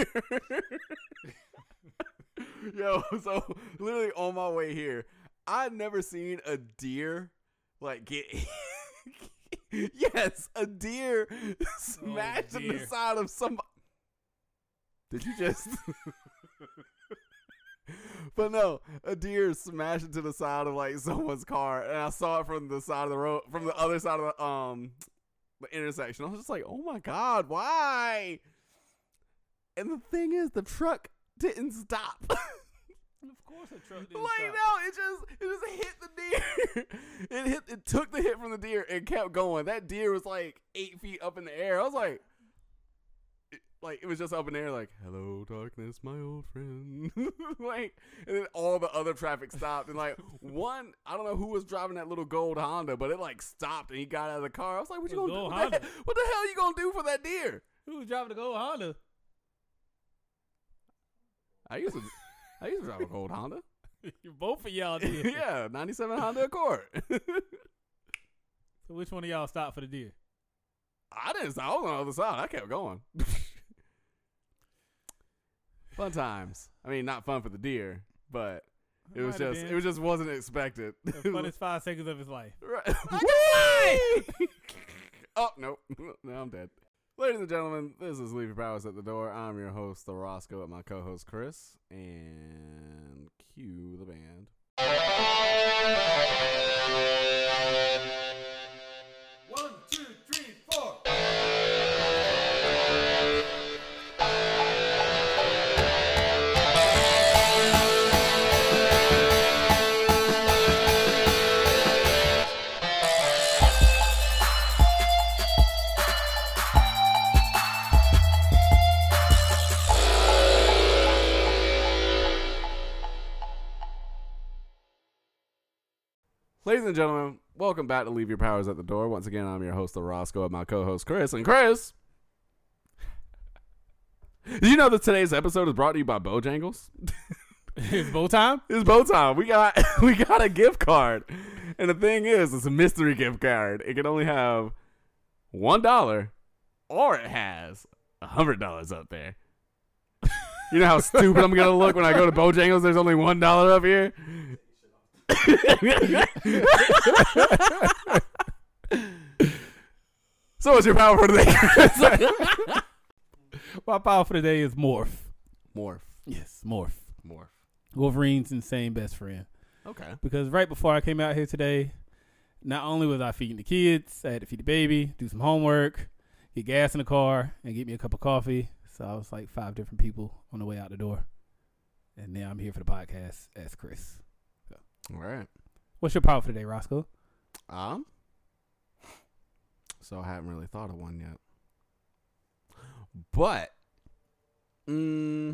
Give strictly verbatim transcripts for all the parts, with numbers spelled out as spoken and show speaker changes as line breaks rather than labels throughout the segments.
Yo, so literally on my way here, I'd never seen a deer like get. Yes, a deer smashed
oh,
in the side of somebody. Did you just? But no, a deer smashed into the side of like someone's car, and I saw it from the side of the road, from the other side of the um the intersection. I was just like, oh my god, why? And the thing is, the truck didn't stop.
Of course, the truck didn't
like
stop.
no, it just it just hit the deer. It hit, it took the hit from the deer and kept going. That deer was like eight feet up in the air. I was like. Like, it was just up in the air, like, hello, darkness, my old friend. Like, and then all the other traffic stopped. And, like, one, I don't know who was driving that little gold Honda, but it, like, stopped and he got out of the car. I was like, what you going to do? What the, hell, what the hell are you going to do for that deer?
Who was driving the gold Honda?
I used to I used to drive a gold Honda.
Both of y'all did.
Yeah, ninety-seven Honda Accord.
So which one of y'all stopped for the deer?
I didn't stop. I was on the other side. I kept going. Fun times. I mean, not fun for the deer, but it, it was just been. it was just wasn't expected.
The funnest five seconds of his life.
Right. Oh no, no, I'm dead. Ladies and gentlemen, this is Leave Your Powers at the Door. I'm your host, the Roscoe, with my co-host Chris, and cue the band.
One, two, three, four.
Ladies and gentlemen, welcome back to Leave Your Powers at the Door. Once again, I'm your host, the Roscoe, and my co-host, Chris. And Chris, did you know that today's episode is brought to you by Bojangles?
It's bow time?
It's bow time. We got we got a gift card. And the thing is, it's a mystery gift card. It can only have one dollar, or it has a hundred dollars up there. You know how stupid I'm gonna look when I go to Bojangles? There's only one dollar up here. So what's your power for today?
My power for today is Morph.
Morph.
Yes, Morph.
Morph.
Wolverine's insane best friend.
Okay.
Because right before I came out here today, not only was I feeding the kids, I had to feed the baby, do some homework, get gas in the car, and get me a cup of coffee. So I was like five different people on the way out the door. And now I'm here for the podcast as Chris. So.
All right.
What's your power for today, Roscoe?
Um. So I haven't really thought of one yet. But, mm,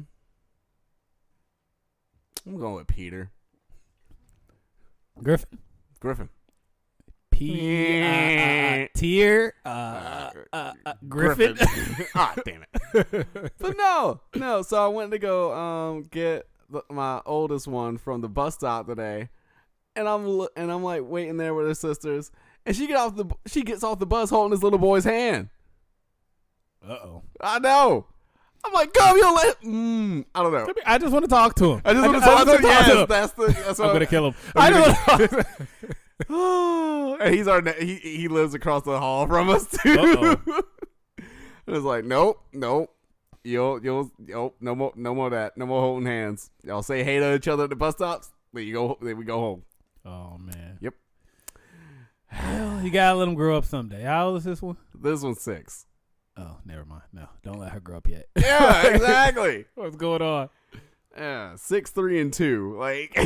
I'm going with Peter.
Griffin.
Griffin.
P. Uh, uh, tier. Uh, uh, uh, uh, Griffin.
Griffin. Ah, damn it. But no, no. So I went to go um get the, my oldest one from the bus stop today, and I'm lo- and I'm like waiting there with her sisters, and she get off the she gets off the bus holding this little boy's hand.
Uh oh.
I know. I'm like, go, you don't let. Mm, I don't know.
I just want to talk to him.
I just
I
want to
just,
talk
I
to
just
him.
wanna talk to
Yes,
him.
that's the. That's
I'm
what
gonna kill him.
I
I
know. And he's our he he lives across the hall from us too. It was like, nope, nope, you'll you'll nope, no more no more of that, no more holding hands. Y'all say hey to each other at the bus stops. Then you go, then we go home.
Oh man.
Yep.
Well, you gotta let him grow up someday. How old is this one?
This one's six.
Oh, never mind. No, don't let her grow up yet.
Yeah, exactly.
What's going on?
Yeah, six, three, and two. Like.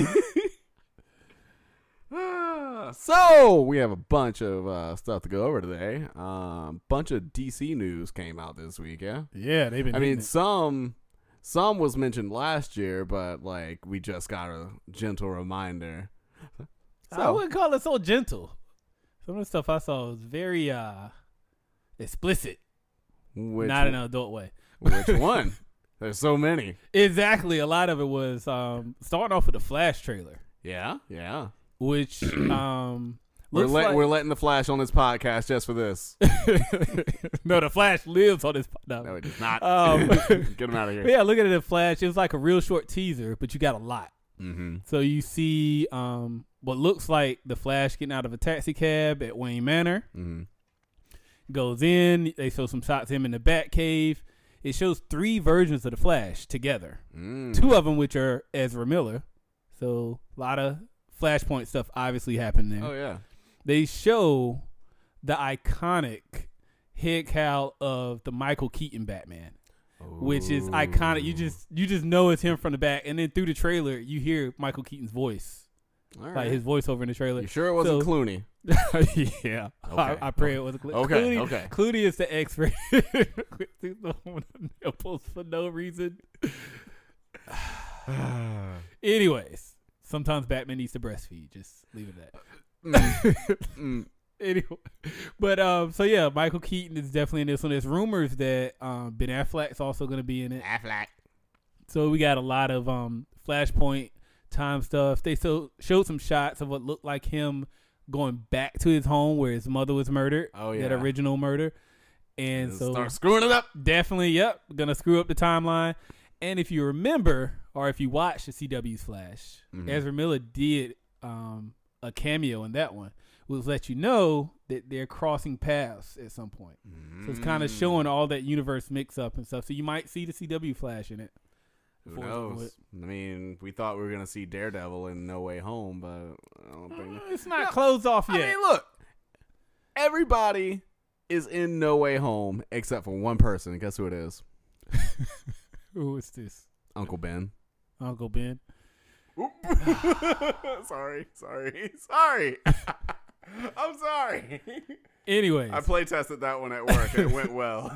So we have a bunch of uh, stuff to go over today. Um, bunch of D C news came out this week. Yeah,
Yeah, they've been.
I mean
it.
some some was mentioned last year, but like we just got a gentle reminder.
I
So
wouldn't call it so gentle. Some of the stuff I saw was very uh, explicit,
which
not in an adult way.
which one? There's so many.
Exactly. A lot of it was um, starting off with the Flash trailer,
Yeah, yeah.
which um,
We're,
Looks
let,
like-
we're letting the Flash on this podcast just for this.
No, the Flash lives on this. No,
No, it does not.
Um,
Get him out of here.
But yeah, look at the Flash. It was like a real short teaser, but you got a lot.
Mm-hmm.
So you see um, what looks like the Flash getting out of a taxi cab at Wayne Manor.
Mm-hmm.
Goes in. They show some shots of him in the Batcave. It shows three versions of the Flash together.
Mm.
Two of them which are Ezra Miller. So a lot of Flashpoint stuff obviously happened there.
Oh, yeah.
They show the iconic head cowl of the Michael Keaton Batman, which is iconic. You just you just know it's him from the back, and then through the trailer you hear Michael Keaton's voice,
All
like
right.
his voiceover in the trailer.
You sure it wasn't
So-
Clooney?
Yeah,
Okay.
I, I pray it was Clooney.
Okay,
Clooney,
okay.
Clooney is the expert. He's the one with the nipples for no reason. Anyways, sometimes Batman needs to breastfeed. Just leave it at that.
Mm. Mm.
Anyway, but um, so yeah, Michael Keaton is definitely in this one. There's rumors that um, Ben Affleck's also going to be in it.
Affleck.
So we got a lot of um Flashpoint time stuff. They so showed some shots of what looked like him going back to his home where his mother was murdered.
Oh,
That
yeah.
original murder. And so
Start screwing it up.
definitely, yep, gonna screw up the timeline. And if you remember, or if you watch the C W's Flash,
Mhm.
Ezra Miller did um a cameo in that one, which let you know that they're crossing paths at some point. So it's kind of
Mm.
showing all that universe mix up and stuff. So you might see the C W Flash in it.
Who
before it's
knows?
with-
I mean, we thought we were gonna see Daredevil in No Way Home, but I don't think.
Uh, It's not
No,
closed off
I
yet.
mean, look, everybody is in No Way Home except for one person. Guess who it is?
Who is this?
Uncle Ben.
Uncle Ben.
sorry, sorry, sorry. I'm sorry.
Anyways,
I play tested that one at work. It went well.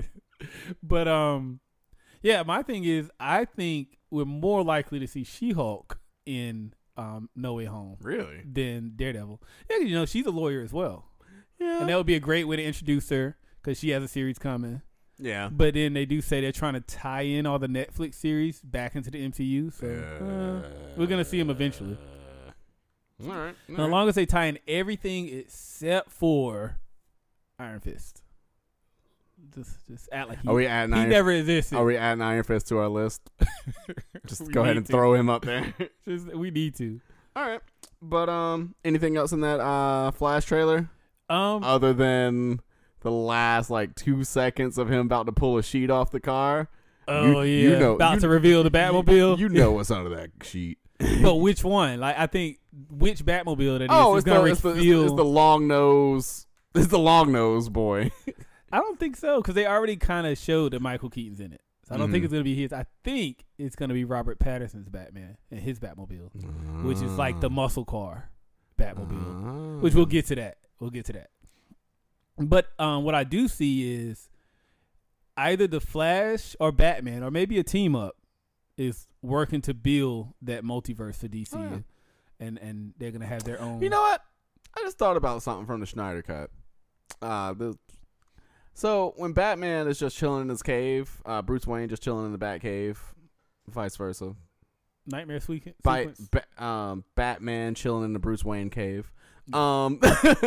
but um, yeah, my thing is, I think we're more likely to see She-Hulk in um No Way Home
Really?
than Daredevil. Yeah, you know she's a lawyer as well,
Yeah.
and that would be a great way to introduce her because she has a series coming.
yeah.
But then they do say they're trying to tie in all the Netflix series back into the M C U, so uh, we're gonna see them eventually.
All right. all
As
right.
long as they tie in everything except for Iron Fist. Just, just act like he,
Are we adding
he
Iron?
never existed.
Are we adding Iron Fist to our list? Just
We
go ahead
need
and
to.
throw him up there.
Just, we need to.
All right. But um, anything else in that uh Flash trailer
Um,
other than the last like two seconds of him about to pull a sheet off the car?
oh
you-
yeah,
you know-
about
you-
to reveal the Batmobile.
You know what's under that sheet.
But which one? Like I think which Batmobile that is
Oh,
is
it's the,
gonna
it's, the, it's,
reveal.
the, it's the long nose. It's the long nose boy.
I don't think so because they already kind of showed that Michael Keaton's in it. So I don't think
Mhm.
it's gonna be his. I think it's gonna be Robert Pattinson's Batman and his Batmobile, which is like the muscle car Batmobile.
Ah.
Which we'll get to that. We'll get to that. But um, what I do see is either the Flash or Batman or maybe a team up is working to build that multiverse for D C,
Oh, yeah.
and and they're gonna have their own.
You know what? I just thought about something from the Schneider Cut. Uh, the, so when Batman is just chilling in his cave, uh, Bruce Wayne just chilling in the Batcave, vice versa.
Nightmare Sequ-
By,
sequence.
ba- um, Batman chilling in the Bruce Wayne cave. Um,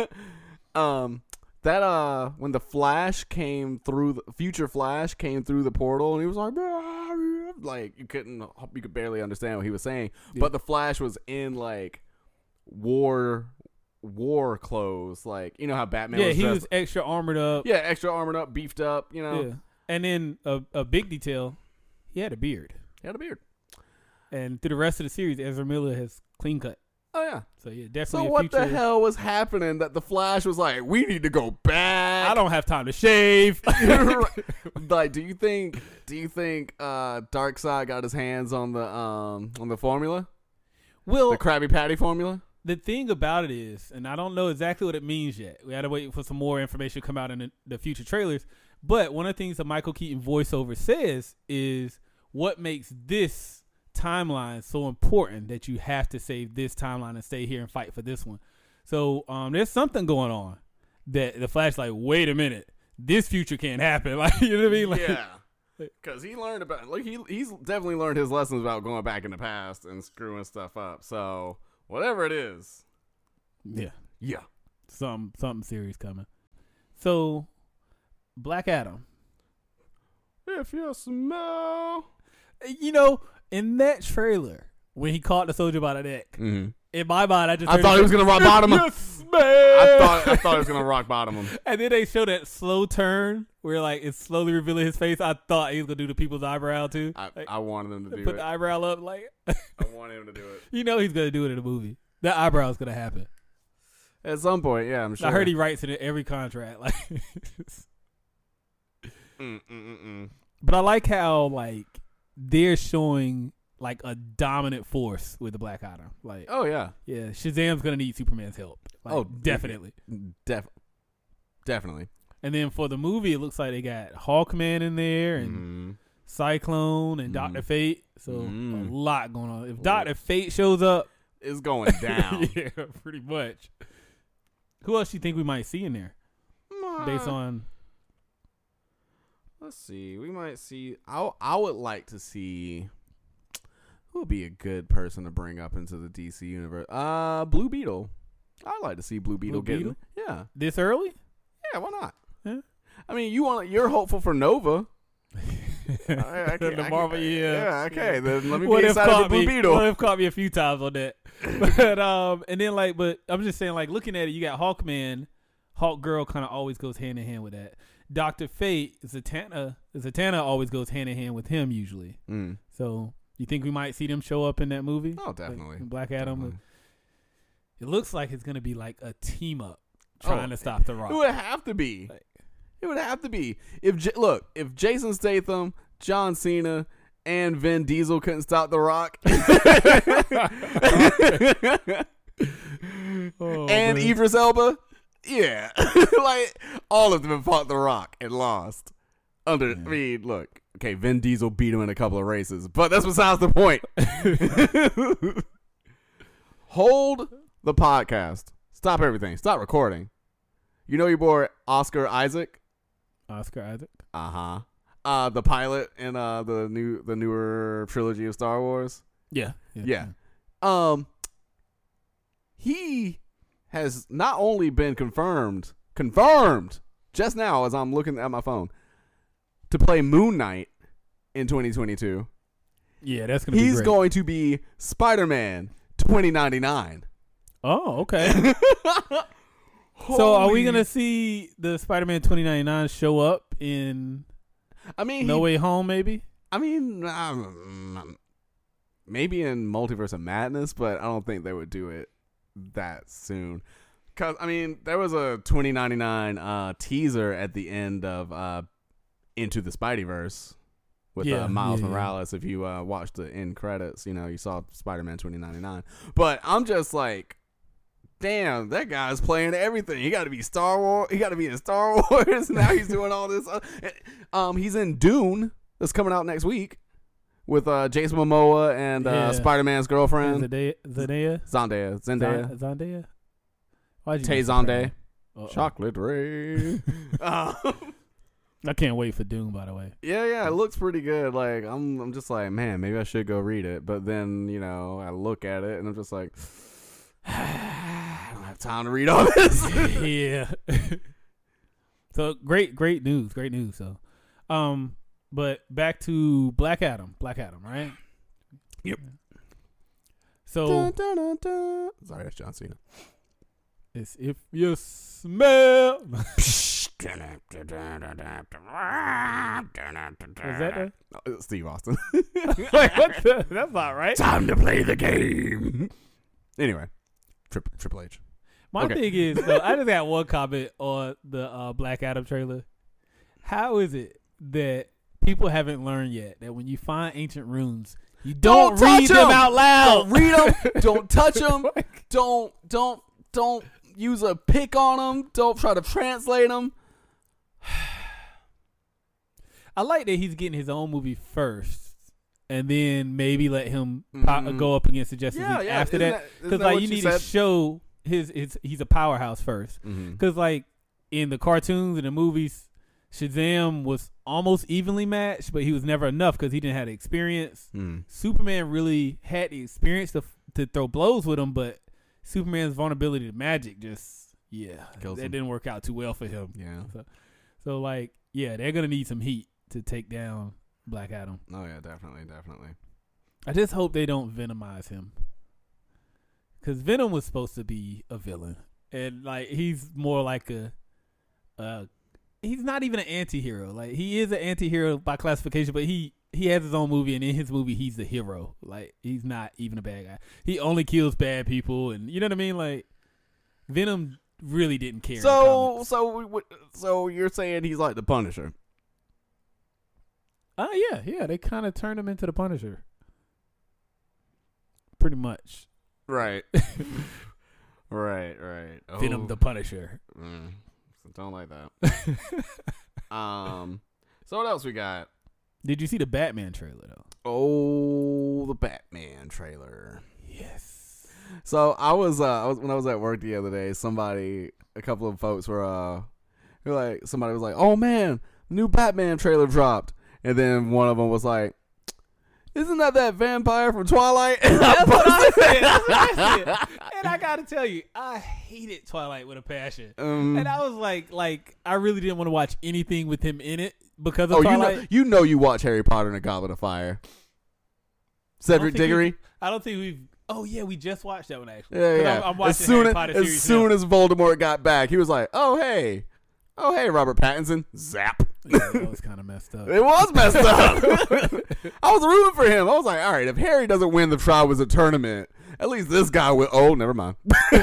um, that uh, when the Flash came through, the future Flash came through the portal, and he was like, "Ah," like you couldn't, you could barely understand what he was saying.
Yeah.
But the Flash was in like war, war clothes, like you know how Batman.
yeah,
was
he
dressed-
was extra armored up.
yeah, extra armored up, beefed up. You know,
Yeah. And then a, a big detail, he had a beard.
he had a beard.
And through the rest of the series, Ezra Miller has clean cut.
Oh yeah.
So yeah,
So
definitely. a
what
future,
the hell was happening that the Flash was like, we need to go back?
I don't have time to shave.
Like, do you think? Do you think uh, Darkseid got his hands on the um on the formula,
Well,
the Krabby Patty formula?
the thing about it is, and I don't know exactly what it means yet. We had to wait for some more information to come out in the, the future trailers. But one of the things that Michael Keaton voiceover says is what makes this timeline so important that you have to save this timeline and stay here and fight for this one. So um, there's something going on that the Flash like, wait a minute, this future can't happen. Like, you know what I mean? Like,
Yeah, because he learned about like he he's definitely learned his lessons about going back in the past and screwing stuff up. So whatever it is,
yeah.
yeah,
something something serious coming. So, Black Adam.
If you smell,
You know, in that trailer, when he caught the soldier by the neck,
mm-hmm.
in my mind, I just
I
heard
thought he was gonna rock bottom him.
"You smell."
I thought I thought he was gonna rock bottom him.
And then they show that slow turn where like it's slowly revealing his face. I thought he was gonna do the people's eyebrow too.
I,
Like,
I wanted him to do
put
it.
the eyebrow up, like
I wanted him to do it
you know he's gonna do it in the movie. That eyebrow is gonna happen.
at some point. Yeah, I'm sure.
I heard he writes it in every contract. Like,
Mm, mm, mm, mm.
but I like how like they're showing like a dominant force with the Black Adam. Like,
Oh yeah.
yeah, Shazam's gonna need Superman's help. Like,
Oh,
definitely.
Def- definitely.
And then for the movie, it looks like they got Hawkman in there and
Mm.
Cyclone and
Mhm.
Doctor Fate. So
Mm.
a lot going on. If Doctor Fate shows up,
It's going down.
yeah, pretty much. Who else you think we might see in there based
Uh,
on?
Let's see. We might see. I I would like to see. Who would be a good person to bring up into the D C universe? Uh, Blue Beetle. I'd like to see Blue Beetle
Blue
getting. Yeah,
This early?
yeah. Why not?
Yeah.
I mean, you want you're hopeful for Nova. I, I can't-
The
I
Marvel,
can't-
yeah.
Yeah. Okay. Then let me
What
be
if
excited for
caught
Blue
me?
Beetle.
What if caught me a few times on that? But um, and then like, but I'm just saying, like, looking at it, you got Hawkman, Hawk Girl, kind of always goes hand in hand with that. Doctor Fate, Zatanna, Zatanna always goes hand in hand with him usually.
Mm.
So you think we might see them show up in that movie?
Oh,
Like,
definitely.
Black Adam.
Definitely.
It looks like it's gonna be like a team up trying
Oh,
to stop the Rock.
It would have to be.
Like-
It would have to be. If J- look, if Jason Statham, John Cena, and Vin Diesel couldn't stop The Rock,
Oh,
and
man.
Idris Elba, yeah, like all of them have fought The Rock and lost. Under, I mean, look, okay, Vin Diesel beat him in a couple of races, but that's besides the point. Hold the podcast. Stop everything. Stop recording. You know your boy Oscar Isaac.
Oscar Isaac.
Uh-huh. Uh the pilot in uh the new the newer trilogy of Star Wars.
Yeah.
Yeah. Um he has not only been confirmed confirmed just now as I'm looking at my phone to play Moon Knight in twenty twenty-two.
Yeah, that's gonna be
He's
great.
going to be Spider-Man twenty ninety-nine.
Oh, okay. So are we
Holy-
gonna see the Spider-Man twenty ninety-nine show up in
I mean
No
he-
Way Home? Maybe.
I mean um, maybe in Multiverse of Madness, but I don't think they would do it that soon. Cause I mean, there was a twenty ninety-nine uh, teaser at the end of uh, Into the Spideyverse with
Yeah,
uh, Miles
yeah, yeah.
Morales. If you uh, watched the end credits, you know you saw Spider-Man twenty ninety-nine. But I'm just like, damn, that guy's playing everything. He got to be Star Wars. He got to be in Star Wars. Now he's doing all this. Uh, um, he's in Dune. That's coming out next week with uh, Jason Momoa and uh,
Yeah.
Spider-Man's girlfriend
Zendaya. Zendaya.
Zendaya. Zendaya.
Zon- Zendaya. Why'd you
Tay
mess up
Zonday.
her name? Uh-oh.
Chocolate rain. um,
I can't wait for Doom. By the way.
yeah, yeah, it looks pretty good. Like I'm, I'm just like, man, maybe I should go read it. But then, you know, I look at it and I'm just like, I don't have time to read all this.
Yeah. So great, great news, great news. So, um, but back to Black Adam, Black Adam, right?
Yep.
So
Dun, dun, dun, dun. Sorry, that's John Cena.
it's if you smell.
Was
that the?
No, it's Steve Austin.
Like, what the? That's not right.
Time to play the game. Anyway, Tri- Triple H.
My
Okay.
thing is, though, I just got one comment on the uh, Black Adam trailer. How is it that people haven't learned yet that when you find ancient runes, you don't,
Don't
read
touch
them
'em!
out loud?
Don't read them. Don't touch them. Don't don't don't use a pick on them. Don't try to translate them.
I like that he's getting his own movie first, and then maybe let him po-
Mhm.
go up against the Justice
Yeah,
League
yeah.
after
Isn't
that.
that- isn't
Because
that
like
what
you
you
need to
said?
show his, his he's a powerhouse first.
Mm-hmm.
Because like in the cartoons and the movies, Shazam was almost evenly matched, but he was never enough because he didn't have the experience.
Mm.
Superman really had the experience to to throw blows with him, but Superman's vulnerability to magic just yeah,
Kills
that
him.
didn't work out too well for him.
Yeah.
So, so like, yeah, they're gonna need some heat to take down Black Adam.
Oh yeah, definitely, definitely.
I just hope they don't Venomize him, because Venom was supposed to be a villain, and like he's more like a, uh, he's not even an anti-hero. Like he is an anti-hero by classification, but he he has his own movie, and in his movie, he's the hero. Like he's not even a bad guy. He only kills bad people, and you know what I mean. Like Venom really didn't care. in
So,
comics.
so, we would- so you're saying he's like the Punisher?
Uh, yeah, yeah, they kind of turned him into the Punisher, pretty much.
Right. right, right.
Venom
Oh,
the Punisher.
mm, don't like that. um. So what else we got?
Did you see the Batman trailer though?
Oh, the Batman trailer.
Yes.
So I was, uh, I was when I was at work the other day. Somebody, a couple of folks were, uh, were like, somebody was like, "Oh man, the new Batman trailer dropped," and then one of them was like, "Isn't that that vampire from Twilight?"
That's what I said. That's what I said. And I gotta tell you, I hated Twilight with a passion.
Um,
And I was like, like, I really didn't want to watch anything with him in it because of
oh, you
Twilight.
know, you know, you watch Harry Potter and the Goblet of Fire. Cedric
think
Diggory.
I don't think we've. Oh yeah, we just watched that one actually.
Yeah,
'Cause
yeah.
I'm, I'm watching
as soon
Harry
as,
Potter
as
series
soon
now.
as Voldemort got back, he was like, "Oh hey, oh hey, Robert Pattinson." Zap.
Yeah, that was kind of messed up.
It was messed up. I was rooting for him. I was like, all right, if Harry doesn't win the Triwizard Tournament, at least this guy will. Oh, never mind.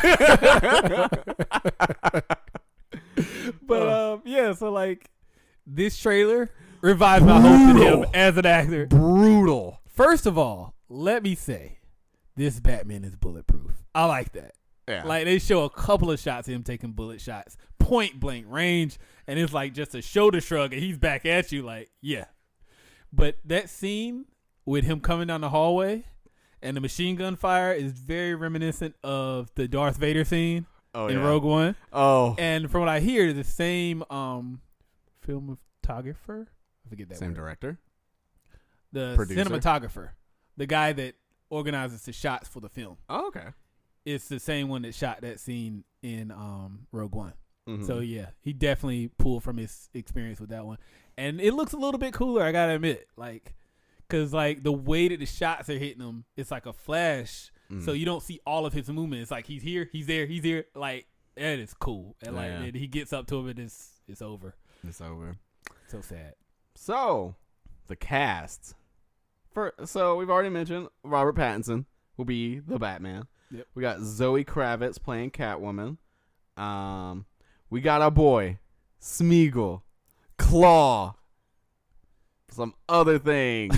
But um, yeah, so like this trailer revived my hope in him
Brutal.
as an actor.
Brutal.
First of all, let me say, this Batman is bulletproof. I like that.
Yeah.
Like they show a couple of shots of him taking bullet shots, point blank range, and it's like just a shoulder shrug, and he's back at you. Like, yeah. But that scene with him coming down the hallway and the machine gun fire is very reminiscent of the Darth Vader scene
oh,
in
yeah.
Rogue One.
Oh.
And from what I hear, the same um filmographer, I forget that
Same
word.
director.
The
Producer?
cinematographer, the guy that organizes the shots for the film.
Oh, okay.
It's the same one that shot that scene in um, Rogue One.
Mhm.
So yeah, he definitely pulled from his experience with that one, and it looks a little bit cooler. I gotta admit, like, cause like the way that the shots are hitting him, it's like a flash,
Mm.
so you don't see all of his movement. It's like he's here, he's there, he's here. Like that is cool, and like
Yeah.
and he gets up to him, and it's it's over.
It's over.
So sad.
So, the cast. For so we've already mentioned Robert Pattinson will be the Batman.
Yep.
We got Zoe Kravitz playing Catwoman. Um, we got our boy Smeagol, Claw, some other things.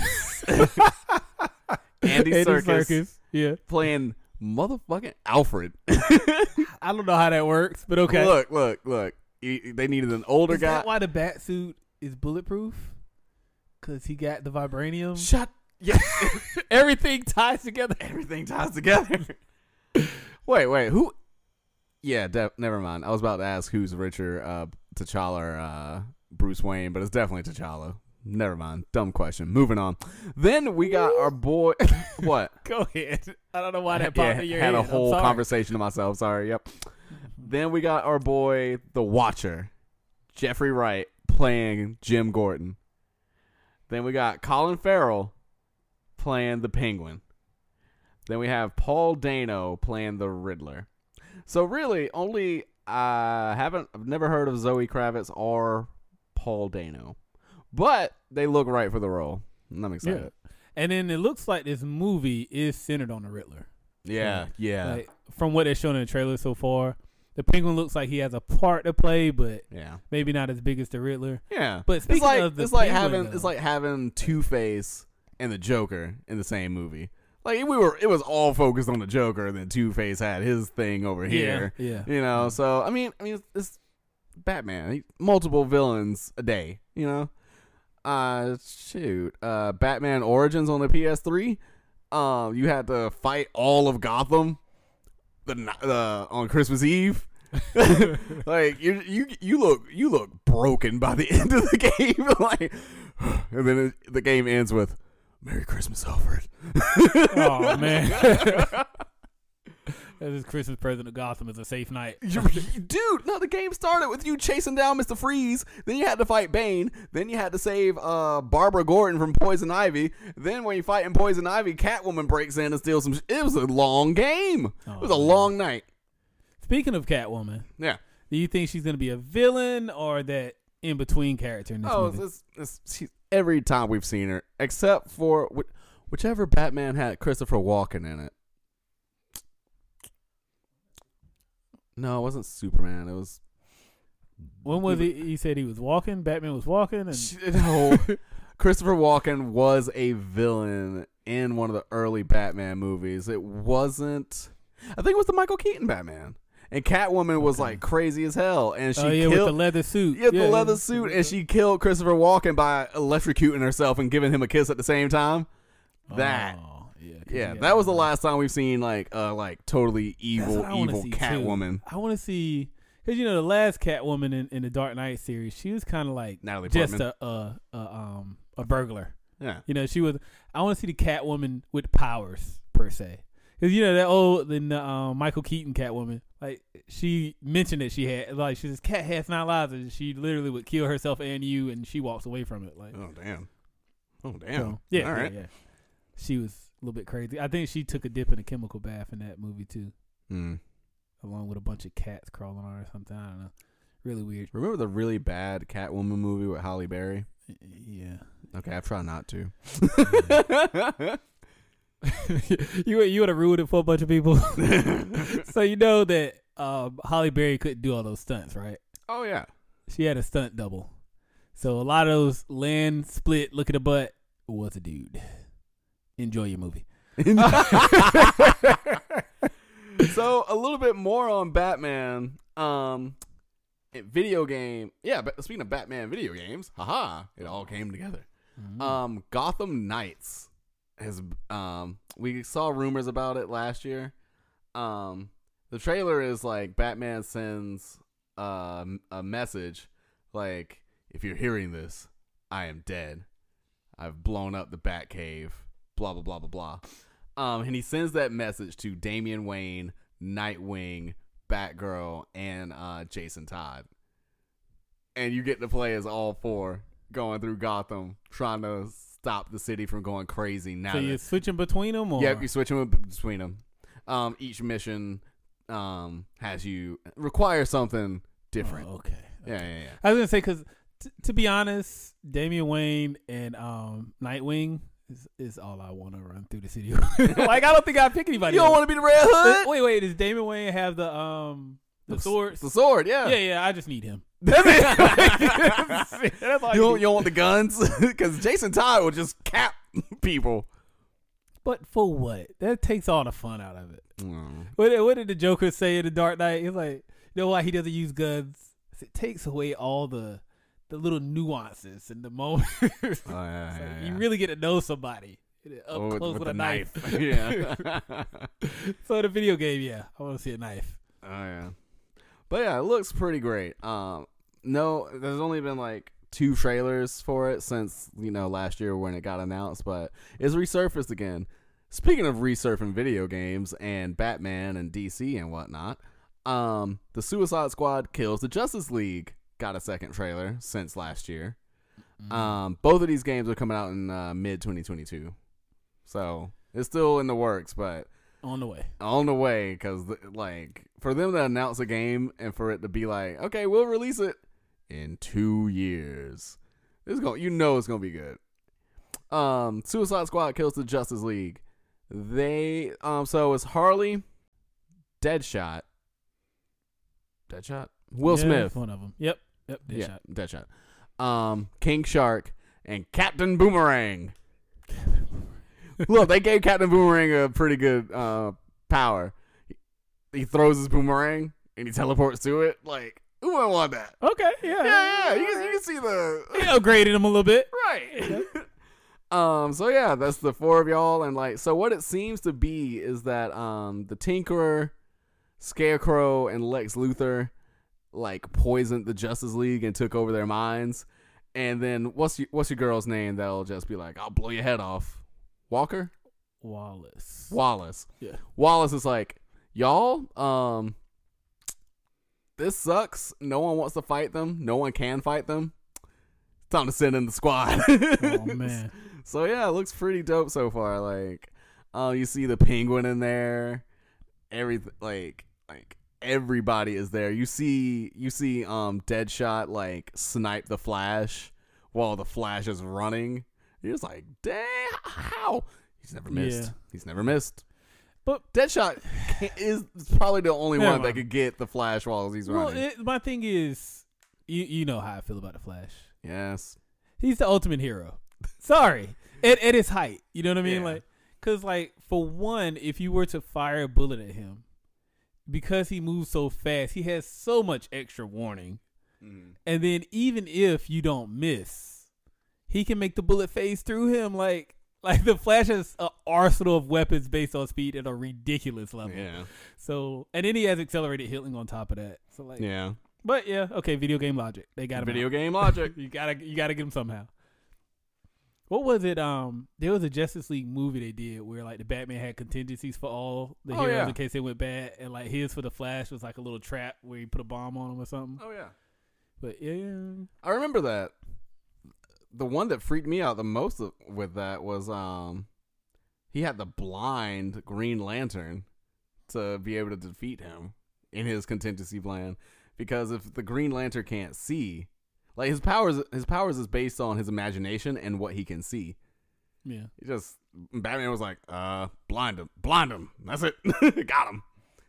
Andy Serkis
yeah.
playing motherfucking Alfred.
I don't know how that works, but okay.
Look, look, look. He- They needed an older
Is
guy.
that why the bat suit is bulletproof? Cause he got the vibranium.
Shut. Yeah.
Everything ties together.
Everything ties together. wait, wait. Who? Yeah, de- never mind. I was about to ask who's richer, uh, T'Challa or uh, Bruce Wayne, but it's definitely T'Challa. Never mind. Dumb question. Moving on. Then we got our boy. What?
Go ahead. I don't know why that
Yeah,
popped in your
had
head.
a
I'm
whole
sorry.
conversation to myself. Sorry. Yep. Then we got our boy, the Watcher, Jeffrey Wright, playing Jim Gordon. Then we got Colin Farrell playing the Penguin. Then we have Paul Dano playing the Riddler. So really, only I haven't, I've never heard of Zoe Kravitz or Paul Dano, but they look right for the role. And I'm excited.
Yeah. And then it looks like this movie is centered on the Riddler.
Yeah, yeah,
Like, from what they're showing in the trailer so far, the Penguin looks like he has a part to play, but
yeah,
maybe not as big as the Riddler.
yeah.
But
It's
speaking
like
of the
it's like
Penguin,
having
though-
it's like having Two-Face and the Joker in the same movie. Like we were, it was all focused on the Joker, and then Two-Face had his thing over here.
Yeah, yeah.
You know, so I mean, I mean, it's, it's Batman. He, multiple villains a day. You know, uh, shoot, uh, Batman Origins on the P S three. Um, you had to fight all of Gotham the ni- uh, on Christmas Eve. Like you, you, you look, you look broken by the end of the game. Like, and then it, the game ends with "Merry Christmas, Alfred."
Oh man. That's his Christmas present to Gotham is a safe night.
Dude, no, the game started with you chasing down Mister Freeze. Then you had to fight Bane. Then you had to save uh, Barbara Gordon from Poison Ivy. Then when you fight in Poison Ivy, Catwoman breaks in and steals some. Sh- it was a long game.
Oh,
it was a
man.
long night.
Speaking of Catwoman,
Yeah.
do you think she's going to be a villain or that in between character in this
Oh,
movie?
it's, it's, she's, every time we've seen her, except for wh- whichever Batman had Christopher Walken in it. No, it wasn't Superman. It was.
When was he? He said he was walking. Batman was walking, and
No, Christopher Walken was a villain in one of the early Batman movies. It wasn't. I think it was the Michael Keaton Batman. And Catwoman was like crazy as hell, and she
oh yeah,
killed
with the leather suit.
yeah, the leather suit, and she killed Christopher Walken by electrocuting herself and giving him a kiss at the same time. That.
Oh, yeah, 'cause
Yeah,
he
that was the
got-
last time we've seen like uh like totally
That's
evil
what I wanna
evil
see, too.
Catwoman.
I want to see because you know the last Catwoman in, in the Dark Knight series, she was kind of like
Natalie
just
Portman.
a, a, a um a burglar.
Yeah.
You know, she was. I want to see the Catwoman with powers per se, because you know that old the um, Michael Keaton Catwoman. Like she mentioned that she had like she says cat has nine lives, and she literally would kill herself and you, and she walks away from it. Like
Oh damn. Oh damn.
so, yeah,
All
yeah,
right.
yeah. She was a little bit crazy. I think she took a dip in a chemical bath in that movie too,
Mm.
along with a bunch of cats crawling on her or something. I don't know. Really weird.
Remember the really bad Catwoman movie with Halle Berry?
Yeah.
Okay, I try not to.
you you would have ruined it for a bunch of people. So you know that um, Halle Berry couldn't do all those stunts, right?
Oh yeah.
She had a stunt double. So a lot of those land split, look at the butt was a dude. Enjoy your movie.
So a little bit more on Batman. Um, it- video game. Yeah, but speaking of Batman video games, haha, it all came together.
Mm-hmm.
Um, Gotham Knights has um we saw rumors about it last year. Um, the trailer is like Batman sends uh, a message like, if you're hearing this, I am dead. I've blown up the Batcave. Blah blah blah blah blah. Um, and he sends that message to Damian Wayne, Nightwing, Batgirl, and uh, Jason Todd. And you get to play as all four going through Gotham, trying to stop the city from going crazy. Now,
So
that-
you're switching between them, or
Yep, you're switching between them. Um, each mission um has you require something different.
Oh, okay.
Yeah, yeah, yeah.
I was gonna say because t- to be honest, Damian Wayne and um, Nightwing is, is all I want to run through the city. Like I don't think I pick anybody.
You don't
else.
want to be the Red Hood?
Wait, wait. Does Damian Wayne have the um the, swords?
The sword, yeah.
yeah, yeah. I just need him.
That's it.
That's all
you,
I
don't,
need.
you don't want the guns? Because Jason Todd will just cap people.
But for what? That takes all the fun out of it.
Mm.
What, did- what did the Joker say in The Dark Knight? He's like, you know why he doesn't use guns? It takes away all the the little nuances and the moments.
Oh, yeah, yeah, yeah.
You really get to know somebody up
Oh, with-
close with,
with
a
the
knife.
yeah.
So in the video game, yeah, I want to see a knife.
Oh yeah, but yeah, it looks pretty great. Um, no, there's only been like two trailers for it since you know last year when it got announced, but it's resurfaced again. Speaking of resurfing video games and Batman and D C and whatnot, um, the Suicide Squad Kills the Justice League got a second trailer since last year.
Mm-hmm.
Um, both of these games are coming out in uh, mid twenty twenty-two, so it's still in the works, but.
On the way.
On the way, because like for them to announce a game and for it to be like, okay, we'll release it in two years, it's going, you know, it's gonna be good. Um, Suicide Squad Kills the Justice League. They um, so it's Harley, Deadshot, Deadshot, Will
Yeah,
Smith,
one of them. Yep. Yep. Deadshot.
yeah, Deadshot, um, King Shark, and Captain Boomerang. Look, they gave Captain Boomerang a pretty good uh, power. He, he throws his boomerang and he teleports to it. Like, who wouldn't want that?
Okay. Yeah.
Yeah, yeah. You can, you can see the
He upgraded him a little bit.
right. um. So yeah, that's the four of y'all, and like, so what it seems to be is that um the Tinkerer, Scarecrow, and Lex Luthor like poisoned the Justice League and took over their minds. And then what's your, what's your girl's name that'll just be like, I'll blow your head off? Walker?
Wallace.
Wallace.
Yeah.
Wallace is like, y'all, um, this sucks. No one wants to fight them. No one can fight them. It's time to send in the squad.
Oh man.
So yeah, it looks pretty dope so far. Like, uh, you see the Penguin in there. Everything, like, like everybody is there. You see, you see, um, Deadshot like snipe the Flash while the Flash is running. You're just like, damn, how? He's never missed.
Yeah.
He's never missed.
But
Deadshot is probably the only
Never
one that
mind.
could get the Flash while he's
well,
running.
it, my thing is, you you know how I feel about the Flash.
Yes.
He's the ultimate hero. Sorry, at at his height, you know what I mean?
Yeah.
Like, cause like for one, if you were to fire a bullet at him, because he moves so fast, he has so much extra warning.
Mm.
And then even if you don't miss, he can make the bullet phase through him. Like, like the Flash has an arsenal of weapons based on speed at a ridiculous level.
Yeah.
So, and then he has accelerated healing on top of that. So, like,
Yeah.
but yeah, okay, video game logic. They got him.
Video
out.
game logic.
you gotta, you gotta get him somehow. What was it? Um, there was a Justice League movie they did where like the Batman had contingencies for all the
Oh,
heroes
yeah.
in case they went bad, and like his for the Flash was like a little trap where he put a bomb on him or something.
Oh yeah.
But yeah,
I remember that. The one that freaked me out the most of, with that was um, he had the blind Green Lantern to be able to defeat him in his contingency plan. Because if the Green Lantern can't see, like his powers, his powers is based on his imagination and what he can see.
yeah.
He just Batman was like, uh, blind him, blind him. That's it, got him.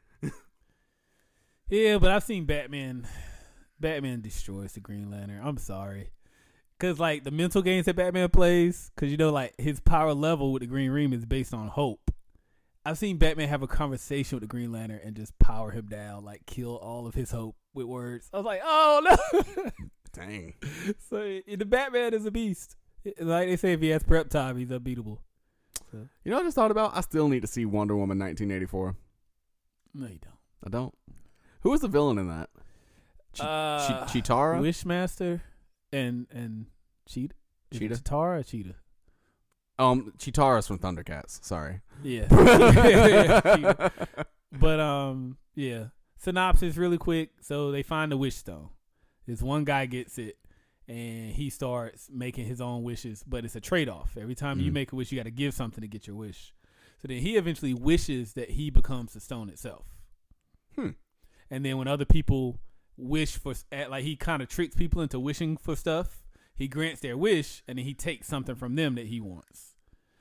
Yeah, but I've seen Batman. Batman destroys the Green Lantern. I'm sorry, cause like the mental games that Batman plays, cause you know like his power level with the Green Ring is based on hope. I've seen Batman have a conversation with the Green Lantern and just power him down, like kill all of his hope with words. I was like, oh no.
Dang.
So the Batman is a beast. Like they say, if he has prep time, he's unbeatable. So,
You know what I just thought about? I still need to see Wonder Woman nineteen eighty-four.
no, you don't.
I don't. Who was the villain in that? Chi-
Uh,
Chi- Chitara?
Wishmaster, and and Cheetah. Is it
Cheetah?
Chitara or Cheetah?
Um, Chitara's from Thundercats. Sorry.
Yeah. Yeah, Cheetah. But um, yeah. Synopsis really quick. So they find the Wish Stone. This one guy gets it, and he starts making his own wishes, but it's a trade-off. Every time you
Mm.
make a wish, you got to give something to get your wish. So then he eventually wishes that he becomes the stone itself.
Hmm.
And then when other people wish for, like he kind of tricks people into wishing for stuff, he grants their wish, and then he takes something from them that he wants.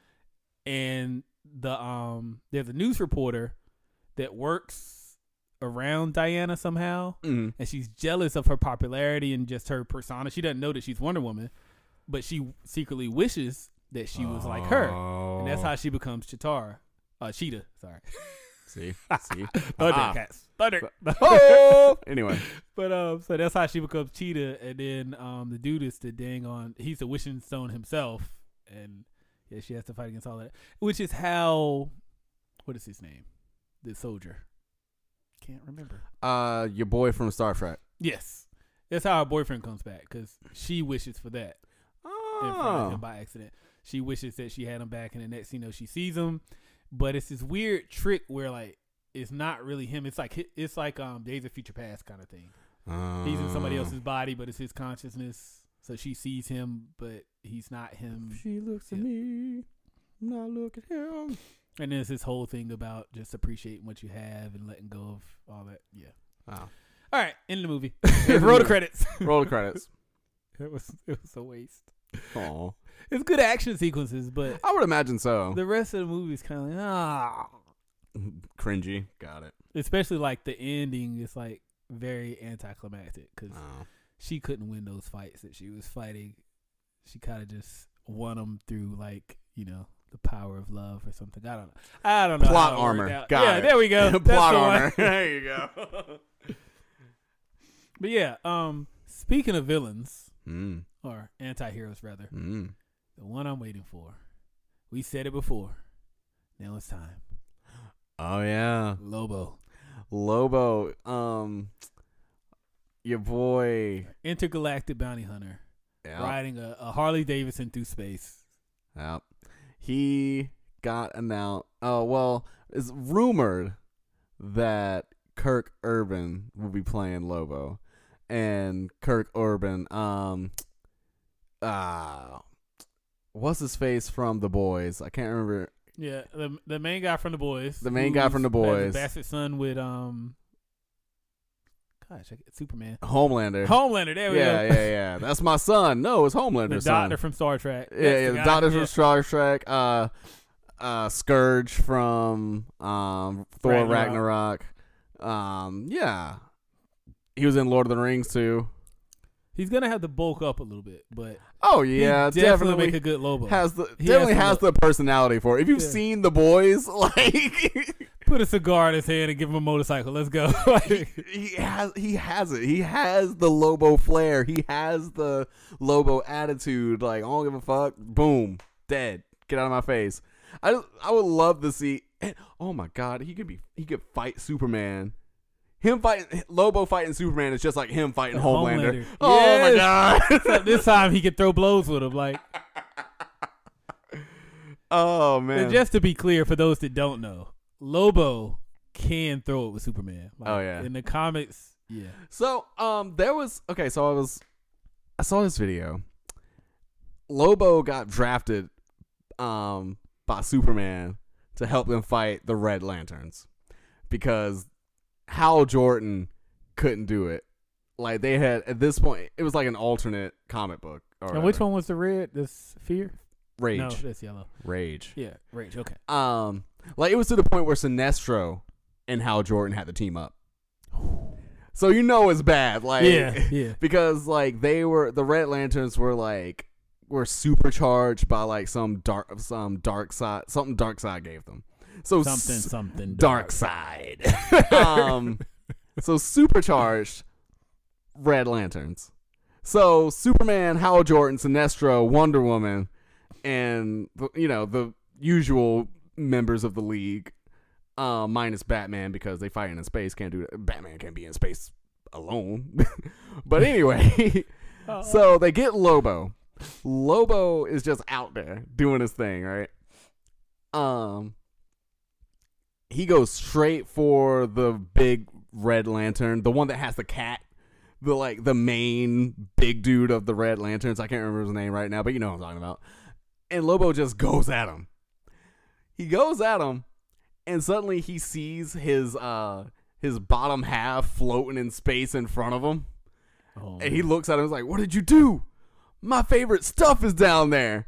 And the um, there's a news reporter that works around Diana somehow,
Mm-hmm.
and she's jealous of her popularity and just her persona. She doesn't know that she's Wonder Woman, but she secretly wishes that she was like her, and that's how she becomes Chitara, uh, Cheetah. Sorry,
See? See?
Thundercats, Thunder.
Oh! Anyway.
But um, so that's how she becomes Cheetah, and then um, the dude is the dang on. He's the Wishing Stone himself, and yeah, she has to fight against all that, which is how. What is his name? The soldier. Can't remember.
Uh, your boy from Star Trek.
Yes, that's how her boyfriend comes back because she wishes for that in front of him
Oh.
by accident. She wishes that she had him back, and the next thing you know, she sees him. But it's this weird trick where like it's not really him. It's like it's like um Days of Future Past kind of thing. He's in somebody else's body, but it's his consciousness. So she sees him, but he's not him.
She looks at
Yeah.
me. Not look at him.
And there's this whole thing about just appreciating what you have and letting go of all that. Yeah.
Wow.
All right, end the movie. Roll the credits.
Roll the credits.
It was it was a waste.
Aw.
It's good action sequences, but
I would imagine so.
the rest of the movie is kind of like ah.
Cringy. Got it.
Especially like the ending is like very anticlimactic because
Oh.
she couldn't win those fights that she was fighting. She kind of just won them through like you know the power of love or something. I don't know. I don't know.
Plot
how it
armor.
worked out.
Got
yeah,
it.
there we go. That's
Plot
the one.
armor. There you go.
But yeah, um, speaking of villains
Mm.
or anti-heroes rather,
Mm.
the one I'm waiting for. We said it before. Now it's time.
Oh yeah.
Lobo.
Lobo. Um. Your boy.
Intergalactic bounty hunter.
Yeah.
Riding a, a Harley Davidson through space.
Yep. He got announced. Oh well, it's rumored that Kirk Urban will be playing Lobo, and Kirk Urban, um, uh, what's his face from The Boys? I can't remember.
Yeah, the the main guy from The Boys.
The main guy from The Boys.
Bastard son with um. Gosh, I get Superman.
Homelander.
Homelander. There we
yeah,
go.
yeah, yeah. That's my son. No, it's Homelander's
The doctor
son.
from Star Trek.
Yeah, yeah. The,
the guy.
doctor
yeah.
from Star Trek. Uh, uh, Scourge from um Thor Ragnarok. Ragnarok. Um, yeah. He was in Lord of the Rings too.
He's gonna have to bulk up a little bit, but
oh yeah,
he definitely,
definitely
make a good Lobo.
Has the
He
definitely
has
has
the
the personality for it. If you've
Yeah.
seen The Boys, like
Put a cigar in his hand and give him a motorcycle. Let's go.
he has he has it. He has the Lobo flair. He has the Lobo attitude. Like I don't give a fuck. Boom, dead. Get out of my face. I I would love to see. Oh my god, he could be. He could fight Superman. Him fighting Lobo fighting Superman is just like him fighting Homelander.
Homelander.
Oh my
Yes.
god.
Except this time he could throw blows with him. Like,
Oh man.
and just to be clear, for those that don't know, Lobo can throw it with Superman. Like,
Oh, yeah.
In the comics, yeah.
So, um, there was okay. So I was, I saw this video. Lobo got drafted, um, by Superman to help them fight the Red Lanterns because Hal Jordan couldn't do it. Like they had at this point, it was like an alternate comic book. Or
And which
whatever.
one was the red? This Fear?
Rage,
No, that's yellow.
Rage.
Yeah, Rage. Okay.
Um, like it was to the point where Sinestro and Hal Jordan had to team up. So you know it's bad, like
yeah, yeah.
because like they were the Red Lanterns were like were supercharged by like some dark some dark side something dark side gave them. So
Something,
s-
something.
dark side. um, so supercharged Red Lanterns. So Superman, Hal Jordan, Sinestro, Wonder Woman, and the- you know the usual members of the League. Uh, minus Batman because they fighting in space. Can't do that. Batman can't be in space alone. But anyway,
Oh.
so they get Lobo. Lobo is just out there doing his thing, right? Um, he goes straight for the big Red Lantern, the one that has the cat, the like the main big dude of the Red Lanterns. I can't remember his name right now, but you know what I'm talking about. And Lobo just goes at him. He goes at him. And suddenly he sees his uh his bottom half floating in space in front of him.
Oh,
And he looks at him and is like, "What did you do? My favorite stuff is down there."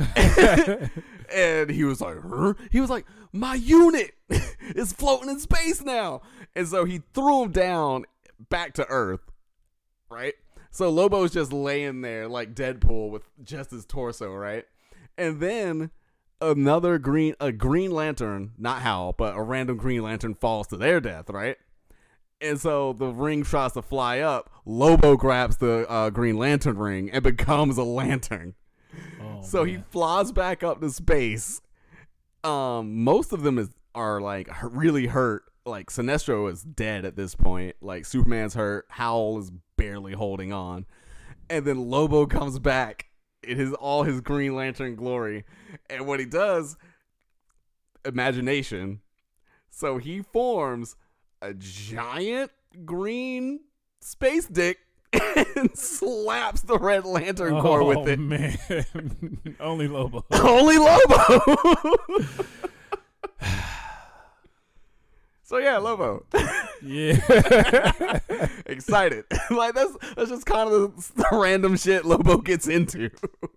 And he was like, huh? He was like, "My unit is floating in space now." And so he threw him down back to Earth. Right? So Lobo's just laying there like Deadpool with just his torso, right? And then another green a green lantern, not Hal, but a random green lantern falls to their death, right? And so the ring tries to fly up. Lobo grabs the uh, green lantern ring and becomes a lantern.
oh,
So he
man.
flies back up to space. Um, most of them is are like h- really hurt. Like Sinestro is dead at this point. Like Superman's hurt. Howl is barely holding on. And then Lobo comes back in his all his Green Lantern glory. And what he does, imagination. So he forms a giant green space dick and slaps the Red Lantern core
oh,
with it.
Man, only Lobo.
Only Lobo. So yeah, Lobo.
Yeah.
Excited. Like that's that's just kind of the, the random shit Lobo gets into.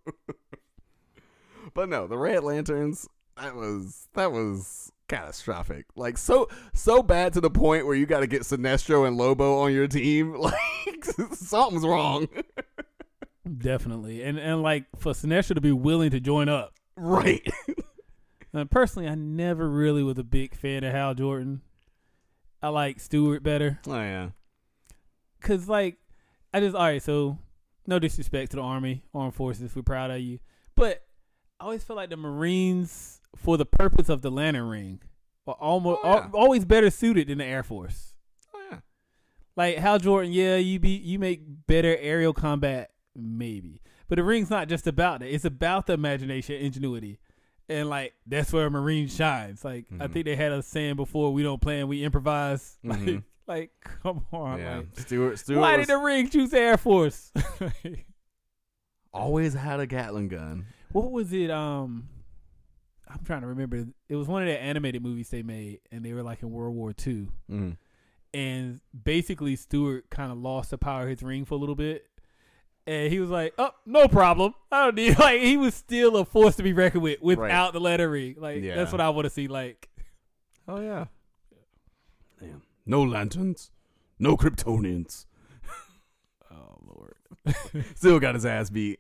But no, the Red Lanterns, that was that was catastrophic. Like so so bad to the point where you got to get Sinestro and Lobo on your team. Like something's wrong.
Definitely, and and like for Sinestro to be willing to join up.
Right.
Uh, personally, I never really was a big fan of Hal Jordan. I like Stewart better.
Oh yeah.
Cause like, I just all right. So, no disrespect to the Army, Armed Forces. We're proud of you, but I always feel like the Marines, for the purpose of the Lantern Ring, are almost
Oh, yeah.
al- always better suited than the Air Force.
Oh yeah.
Like Hal Jordan, yeah, you be you make better aerial combat, maybe, but the ring's not just about that. It's about the imagination, ingenuity. And like that's where a Marine shines. Like I
Mhm.
think they had a saying before: "We don't plan, we improvise."
Mhm.
Like, like come on.
Yeah,
Like,
Stewart. Stewart
why
was-
did the Marine choose Air Force?
always had a Gatling gun.
What was it? Um, I'm trying to remember. It was one of the animated movies they made, and they were like in World War Two.
Mm.
And basically, Stewart kind of lost the power of his ring for a little bit. And he was like, "Oh, no problem. I don't need." Like he was still a force to be reckoned with without
Right.
the letter ring. Like
Yeah.
that's what I want to see. Like,
Oh yeah. Damn. No lanterns. No Kryptonians.
oh Lord,
Still got his ass beat.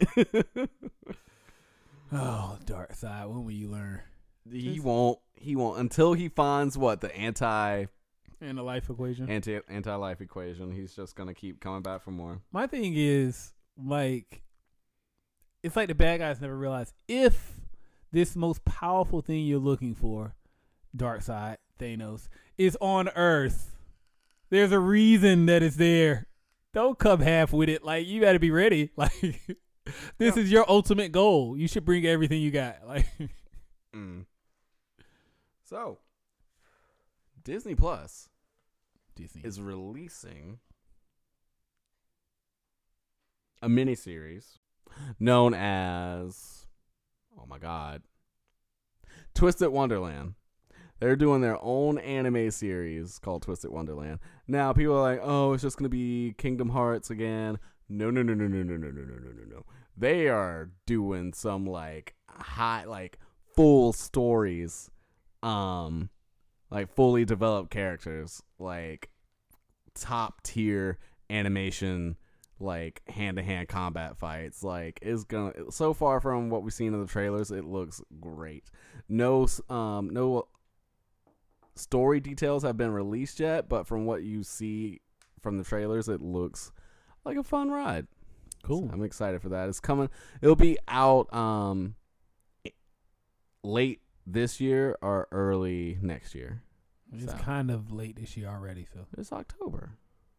oh dark side. When will you learn?
he won't. He won't until he finds what the anti
In the life equation.
anti anti life equation. He's just gonna keep coming back for more.
My thing is like, it's like the bad guys never realize if this most powerful thing you're looking for, Darkseid, Thanos, is on Earth. There's a reason that it's there. Don't come half with it. Like, you got to be ready. Like, this
Yeah.
is your ultimate goal. You should bring everything you got. Like,
Mm. So, Disney Plus
Disney.
is releasing a miniseries known as, oh my god, Twisted Wonderland. They're doing their own anime series called Twisted Wonderland. Now, people are like, oh, it's just going to be Kingdom Hearts again. No, no, no, no, no, no, no, no, no, no, no, no. They are doing some, like, high, like, full stories, um, like, fully developed characters, like, top-tier animation, like, hand-to-hand combat fights. Like, it's gonna, so far from what we've seen in the trailers, it looks great. No, um, no story details have been released yet, but from what you see from the trailers, it looks like a fun ride.
Cool.
So I'm excited for that. It's coming. It'll be out um late this year or early next year.
It's
so.
kind of late this year already. So,
It's October.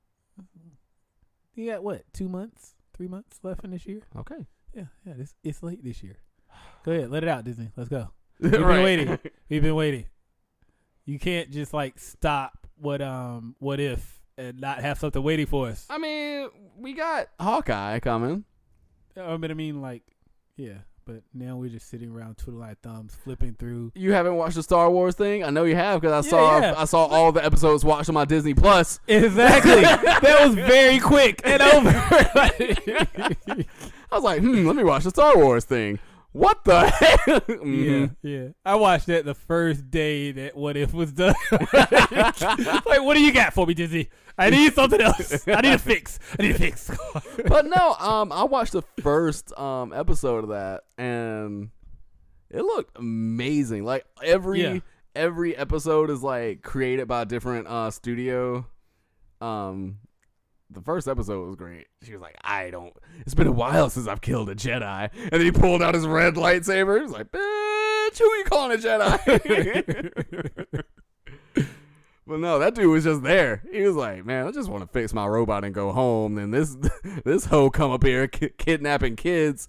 you got what? Two months? Three months left in this year?
Okay.
Yeah, yeah. It's, it's late this year. Go ahead. Let it out, Disney. Let's go. We've been
Right.
waiting. We've been waiting. You can't just like stop what um what if and not have something waiting for us.
I mean, we got Hawkeye coming.
I mean, I mean, like, yeah. But now we're just sitting around twiddling our thumbs, flipping through.
You haven't watched the Star Wars thing? I know you have because I
Yeah,
saw
yeah.
I saw all the episodes watched on my Disney Plus.
Exactly. That was very quick and over.
I was like, hmm, let me watch the Star Wars thing. What the heck? Mhm.
Yeah, yeah. I watched that the first day that What If was done. Like, what do you got for me, Disney? I need something else. I need a fix. I need a fix.
But no, um, I watched the first um episode of that, and it looked amazing. Like every
Yeah.
every episode is like created by a different uh studio. Um, the first episode was great. She was like, "I don't. It's been a while since I've killed a Jedi," and then he pulled out his red lightsaber. He was like, "Bitch, who you calling a Jedi?" But no, that dude was just there. He was like, "Man, I just want to fix my robot and go home." Then this this hoe come up here ki- kidnapping kids.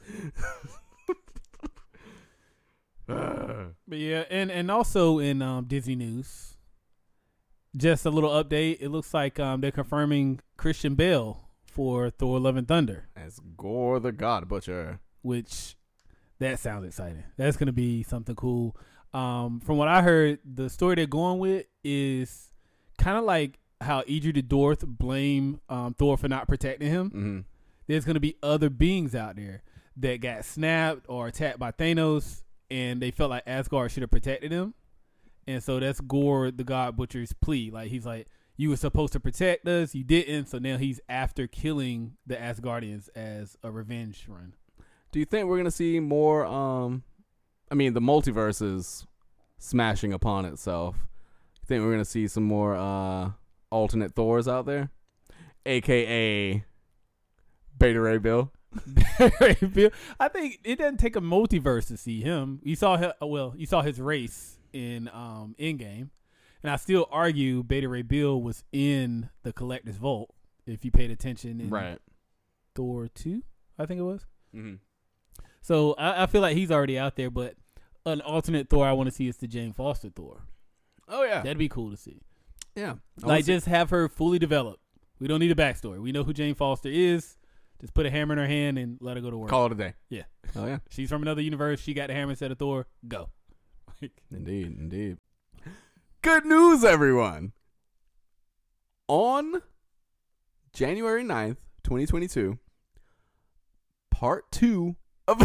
Uh,
But yeah, and, and also in um, Disney news, just a little update. It looks like um, they're confirming Christian Bale for Thor: Love and Thunder,
as Gore the God Butcher.
which that sounds exciting. That's gonna be something cool. Um, from what I heard, the story they're going with is kind of like how Idri the Dwarf blame um, Thor for not protecting him.
Mm-hmm.
There's gonna be other beings out there that got snapped or attacked by Thanos, and they felt like Asgard should have protected him. And so that's Gore the God Butcher's plea. Like, he's like, you were supposed to protect us, you didn't, so now he's after killing the Asgardians as a revenge run.
Do you think we're gonna see more? Um, I mean, the multiverse is smashing upon itself. You think we're gonna see some more uh alternate Thors out there, aka Beta Ray Bill?
I think it doesn't take a multiverse to see him. You saw him, well, you saw his race in um Endgame, and I still argue Beta Ray Bill was in the Collector's Vault if you paid attention in
Right.
Thor two, I think it was.
Mm-hmm.
So I, I feel like he's already out there, but an alternate Thor I want to see is the Jane Foster Thor.
Oh yeah,
That'd be cool to see.
yeah. I
Like,
wanna see-
just have her fully developed. We don't need a backstory. We know who Jane Foster is. Just put a hammer in her hand and let her go to work.
call it a day.
Yeah.
Oh yeah.
She's from another universe. She got the hammer instead of Thor. Go.
Indeed, indeed. Good news, everyone. On January ninth, twenty twenty-two, part two of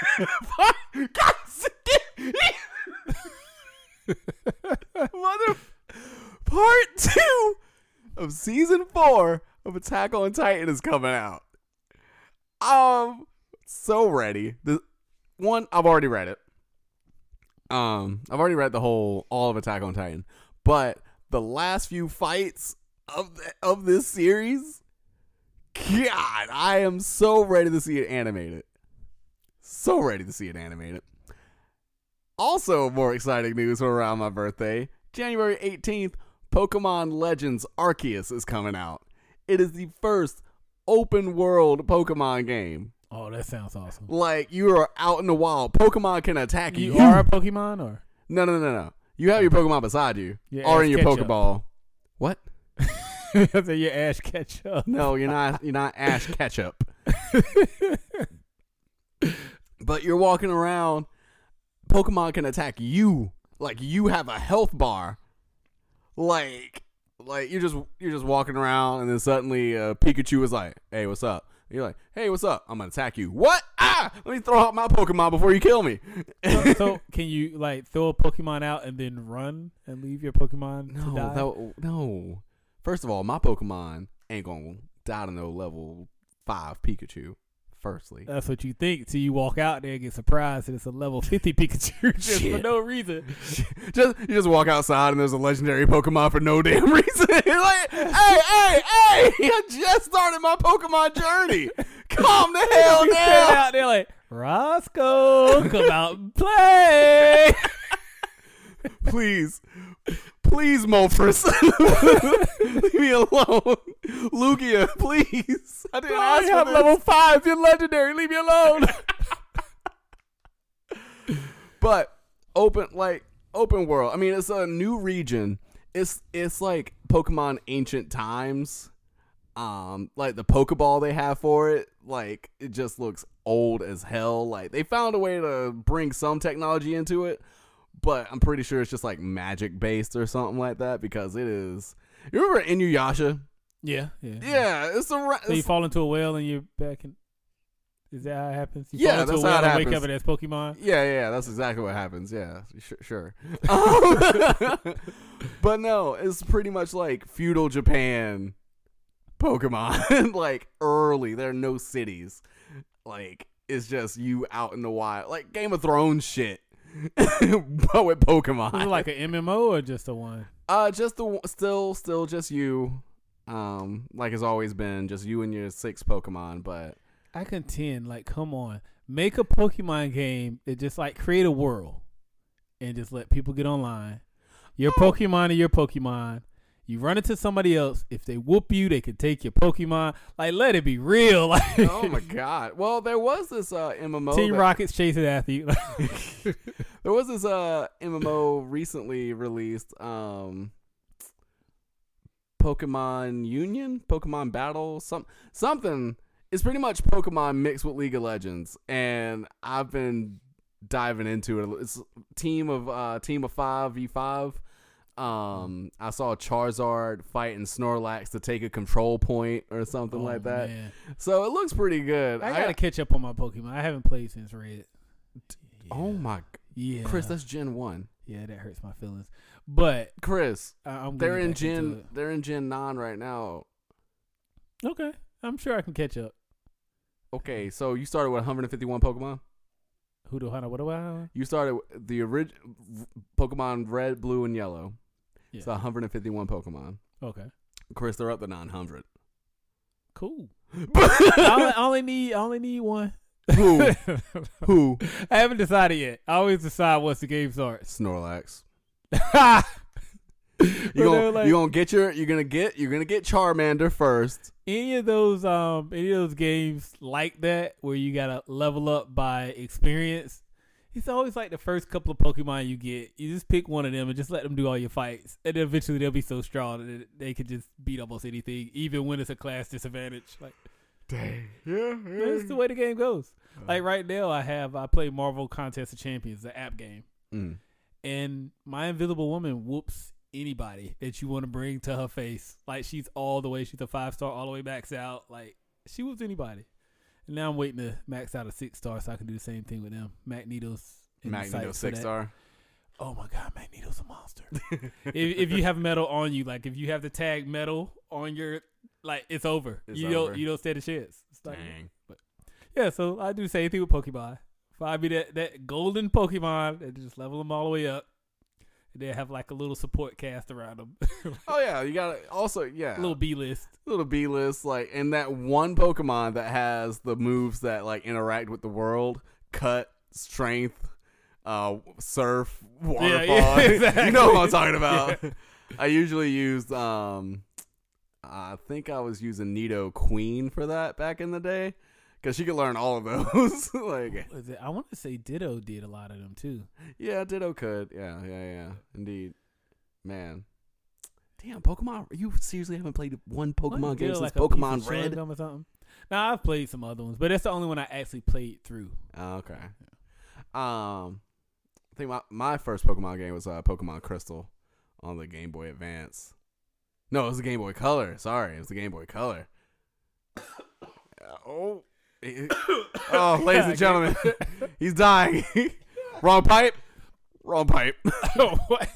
Mother part two of season four of Attack on Titan is coming out. Um so ready. The one, I've already read it. Um, I've already read the whole all of Attack on Titan, but the last few fights of the, of this series, God, I am so ready to see it animated. So ready to see it animated. Also, more exciting news from around my birthday, January eighteenth, Pokemon Legends Arceus is coming out. It is the first open world Pokemon game.
Oh, that sounds awesome.
Like, you are out in the wild. Pokemon can attack you.
You are a Pokemon, or
No, no, no, no. You have your Pokemon beside you,
Your
or
Ash
in your
Ketchum.
Pokeball. What?
I said your Ash Ketchum.
No, you're not. You're not Ash Ketchup. But you're walking around. Pokemon can attack you. Like, you have a health bar. Like, like you're just you're just walking around, and then suddenly uh, Pikachu is like, "Hey, what's up?" You're like, "Hey, what's up? I'm gonna attack you." What? Ah! Let me throw out my Pokemon before you kill me.
so, so can you like throw a Pokemon out and then run and leave your Pokemon to
No,
die?
that, no. First of all, my Pokemon ain't gonna die to no level five Pikachu. Firstly,
That's what you think. So you walk out there and get surprised and it's a level fifty Pikachu just for
Shit.
no reason.
just you just walk outside and there's a legendary Pokemon for no damn reason. You're like, hey, hey, hey! I just started my Pokemon journey. Calm the hell
You stand
down.
out there like, Roscoe, come out and play.
Please, please, Moltres, leave me alone. Lugia, please. I didn't
I
ask
have
for this.
level five. You're legendary. Leave me alone.
But open, like open world. I mean, it's a new region. It's it's like Pokemon Ancient Times. Um, like the Pokeball they have for it, like it just looks old as hell. Like they found a way to bring some technology into it, but I'm pretty sure it's just like magic based or something like that because it is. You remember Inuyasha?
Yeah, yeah.
Yeah, it's a. ra-
So you
it's-
fall into a well and you're back in. Is that how it happens? You
Yeah,
fall into
that's
a well
how it
and wake
happens.
up and there's Pokemon.
Yeah, yeah, that's exactly what happens. Yeah, sure. sure. Um, but no, it's pretty much like feudal Japan Pokemon. Like early, there are no cities. Like it's just you out in the wild, like Game of Thrones shit, but with Pokemon.
Is it like an M M O or just a one?
uh, just the still, still just you. Um, like it's always been, just you and your six Pokemon. But
I contend, like, come on, make a Pokemon game that just like create a world and just let people get online. Your
Oh.
Pokemon and your Pokemon. You run into somebody else. If they whoop you, they can take your Pokemon. Like, let it be real. Like,
oh my god. Well, there was this uh M M O.
Team
that-
Rockets chasing after you.
There was this uh M M O recently released, um Pokemon Union, Pokemon Battle, some something. It's pretty much Pokemon mixed with League of Legends, and I've been diving into it. It's team of uh team of five v five. Um, I saw Charizard fighting Snorlax to take a control point or something
Oh,
like that.
man.
So it looks pretty good.
I gotta catch up on my Pokemon. I haven't played since Red.
oh my,
Yeah,
Chris, that's Gen One.
yeah, that hurts my feelings. But
Chris,
I, I'm
they're
getting
in
back into
Gen.
it.
They're in Gen Nine right now.
Okay, I'm sure I can catch up.
Okay, so you started with one hundred fifty-one Pokemon.
Who do I know? What do I know?
You started with the original Pokemon Red, Blue, and Yellow.
Yeah.
So one hundred fifty-one Pokemon.
Okay,
Chris, they're up to nine hundred.
cool. I, only, I only need I only need one.
Who? Who?
I haven't decided yet. I always decide once the game starts.
Snorlax.
you
You gonna
like,
you gonna get your you're gonna get you're gonna get Charmander first.
any of those um any of those games like that where you gotta level up by experience, It's always like the first couple of Pokemon you get. You just pick one of them and just let them do all your fights, and then eventually they'll be so strong that they could just beat almost anything, even when it's a class disadvantage. Like,
dang, yeah, yeah.
that's the way the game goes. Like right now, I have I play Marvel Contest of Champions, the app game,
Mm.
and my Invisible Woman whoops anybody that you want to bring to her face. Like she's all the way, she's a five star all the way max out. Like she whoops anybody. And now I'm waiting to max out a six star so I can do the same thing with them. Magneto's in the
Magneto
sights for
six
that.
star.
Oh my God, Magneto's a monster. if, if you have metal on you, like if you have the tag metal on your, like it's over.
It's
you
over.
don't you don't stand a chance. It's like-
Dang.
but yeah, so I do the same thing with Pokemon. If I be that, that golden Pokemon, and just level them all the way up, and then have like a little support cast around them,
Oh yeah, you got to also yeah.
a little B list.
little B list, like, and that one Pokemon that has the moves that like interact with the world: cut, strength, uh, surf, waterfall.
yeah, exactly.
You know what I'm talking about. Yeah. I usually used, um, I think I was using Nido Queen for that back in the day because she could learn all of those. Like,
Was it, I want to say Ditto did a lot of them too.
yeah, Ditto could. Yeah, yeah, yeah, indeed, man. Damn, Pokemon! You seriously haven't played one Pokemon
Wasn't
game
Ditto
since
like a piece
Pokemon
of chewing
Red?
gum or something? Nah, I've played some other ones, but that's the only one I actually played through.
Oh, okay. Um, I think my, my first Pokemon game was uh, Pokemon Crystal on the Game Boy Advance. No, it was the Game Boy Color. Sorry, it was the Game Boy Color. oh, It- oh, ladies and gentlemen, he's dying. Wrong pipe. Wrong pipe.
Oh, what?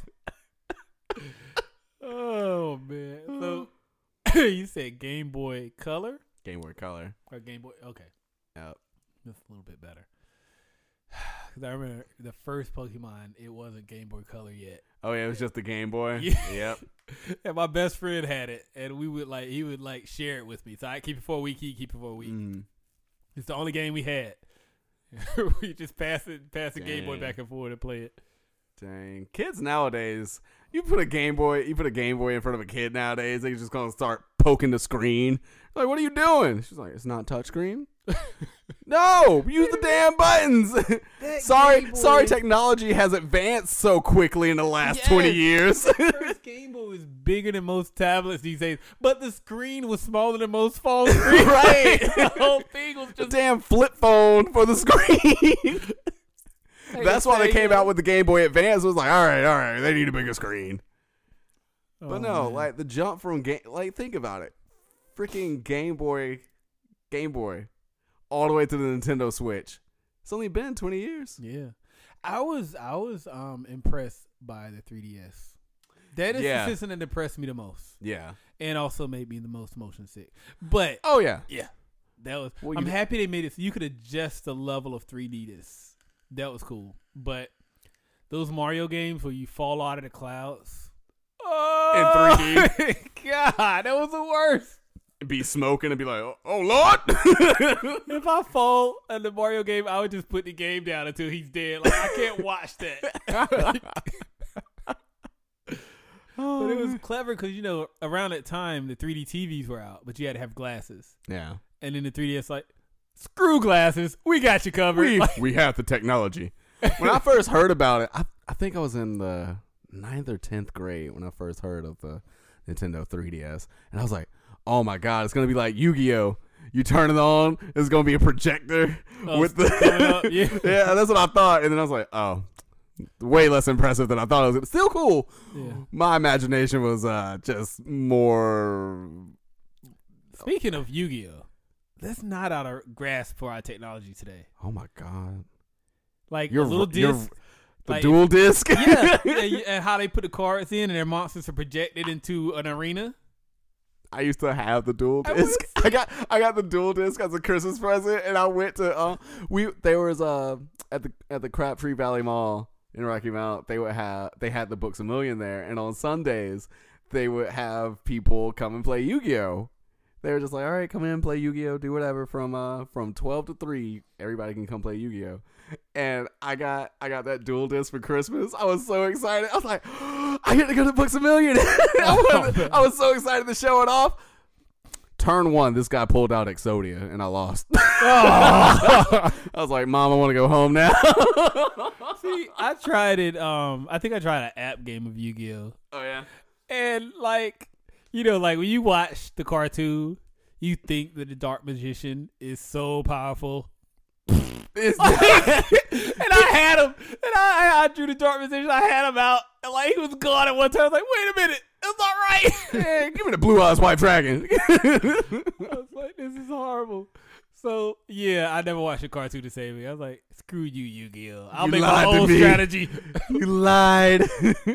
Oh man! So you said Game Boy Color
Game Boy Color.
or Game Boy? Okay,
Yep.
that's a little bit better. Because I remember the first Pokemon, it wasn't Game Boy Color yet,
Oh yeah, it was just the Game Boy.
Yeah.
Yep.
and my best friend had it, and we would like he would like share it with me. So I keep it for a week, he keep it for a week.
Mm.
It's the only game we had. We just pass it, pass the Game Boy
Dang.
back and forth and play it.
Dang, kids nowadays, you put a Game Boy, you put a Game Boy in front of a kid nowadays, they're just gonna start poking the screen. Like, what are you doing? She's like, it's not touchscreen. No, use the damn buttons. sorry,
Game Boy-
sorry, technology has advanced so quickly in the last twenty
Yes.
years.
The first Game Boy was bigger than most tablets these days, but the screen was smaller than most phone screens.
Right.
The whole thing was
the
just.
damn flip phone for the screen. That's why they came out with the Game Boy Advance. It was like, all right, all right, they need a bigger screen.
Oh,
But no,
man.
like the jump from game, like think about it, freaking Game Boy, Game Boy, all the way to the Nintendo Switch. It's only been twenty years.
Yeah, I was I was um impressed by the three D S. That is
Yeah.
the system that impressed me the most,
Yeah.
and also made me the most motion sick. But
Oh yeah.
yeah, that was.
Well,
I'm
you-
happy they made it so you could adjust the level of three D this. That was cool. But those Mario games where you fall out of the clouds. Oh,
In three
D. God, that was the worst.
Be smoking and be like, oh, oh Lord.
If I fall in the Mario game, I would just put the game down until he's dead. Like, I can't watch that. But it was clever because, you know, around that time, the three D T Vs were out, but you had to have glasses.
Yeah.
And then the three D S, like, screw glasses. We got you covered.
We
Like,
we have the technology. When I first heard about it, I I think I was in the ninth or tenth grade when I first heard of the Nintendo three D S, and I was like, oh my god, it's gonna be like Yu-Gi-Oh! You turn it on, it's gonna be a projector
Oh,
with the
coming up, yeah.
yeah, that's what I thought, and then I was like, oh, way less impressive than I thought it was. Still cool.
Yeah.
My imagination was uh just more.
Speaking of Yu-Gi-Oh, that's not out of grasp for our technology today.
Oh my god,
Like
you're
a little
you're-
disc.
the
like-
dual disc.
Yeah, yeah, you- and how they put the cards in and their monsters are projected into an arena.
I used to have the dual
I
disc. I got I got the dual disc as a Christmas present, and I went to uh we there was uh at the at the Crabtree Valley Mall in Rocky Mount. They would have they had the Books a Million there, and on Sundays they would have people come and play Yu-Gi-Oh. They were just like, all right, come in and play Yu-Gi-Oh, do whatever from uh from twelve to three. Everybody can come play Yu-Gi-Oh. And I got I got that dual disc for Christmas. I was so excited. I was like, I get to go to Books a Million. I, was, I was so excited to show it off. Turn one, this guy pulled out Exodia, and I lost. I was like, Mom, I want to go home now.
See, I tried it. Um, I think I tried an app game of Yu-Gi-Oh.
Oh yeah.
And like, you know, like when you watch the cartoon, you think that the Dark Magician is so powerful.
It's
and I had him, and I, I drew the Dark Magician. I had him out, and like he was gone at one time. I was like, wait a minute, that's not right.
Hey, give me the blue eyes white dragon.
I was like, this is horrible. So yeah, I never watched a cartoon to save me. I was like, screw you, Yu-Gi-Oh. I'll
You
make my
lied to
own
me.
strategy.
You lied.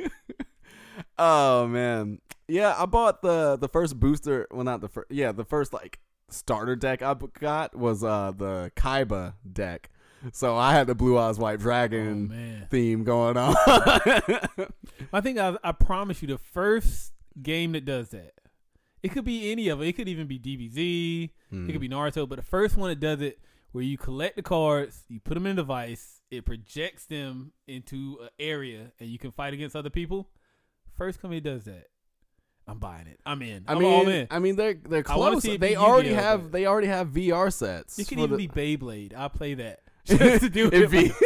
Oh man, yeah. I bought the the first booster. Well, not the first. Yeah, the first like starter deck I got was uh the Kaiba deck. So I had the blue eyes white dragon
Oh, man.
theme going on.
I think I, I promise you, the first game that does that, it could be any of it. It could even be D B Z.
Hmm.
It could be Naruto. But the first one that does it, where you collect the cards, you put them in a device, it projects them into an area, and you can fight against other people. First company does that. I'm buying it. I'm in.
I
I'm
mean,
all in.
I mean, they're they're
I wanna
close.
see it
They
be
already
Yu-Gi-Oh,
have
but-
they already have V R sets.
It could
for
even
the-
be Beyblade. I'll play that. Just to do
It
it.
be-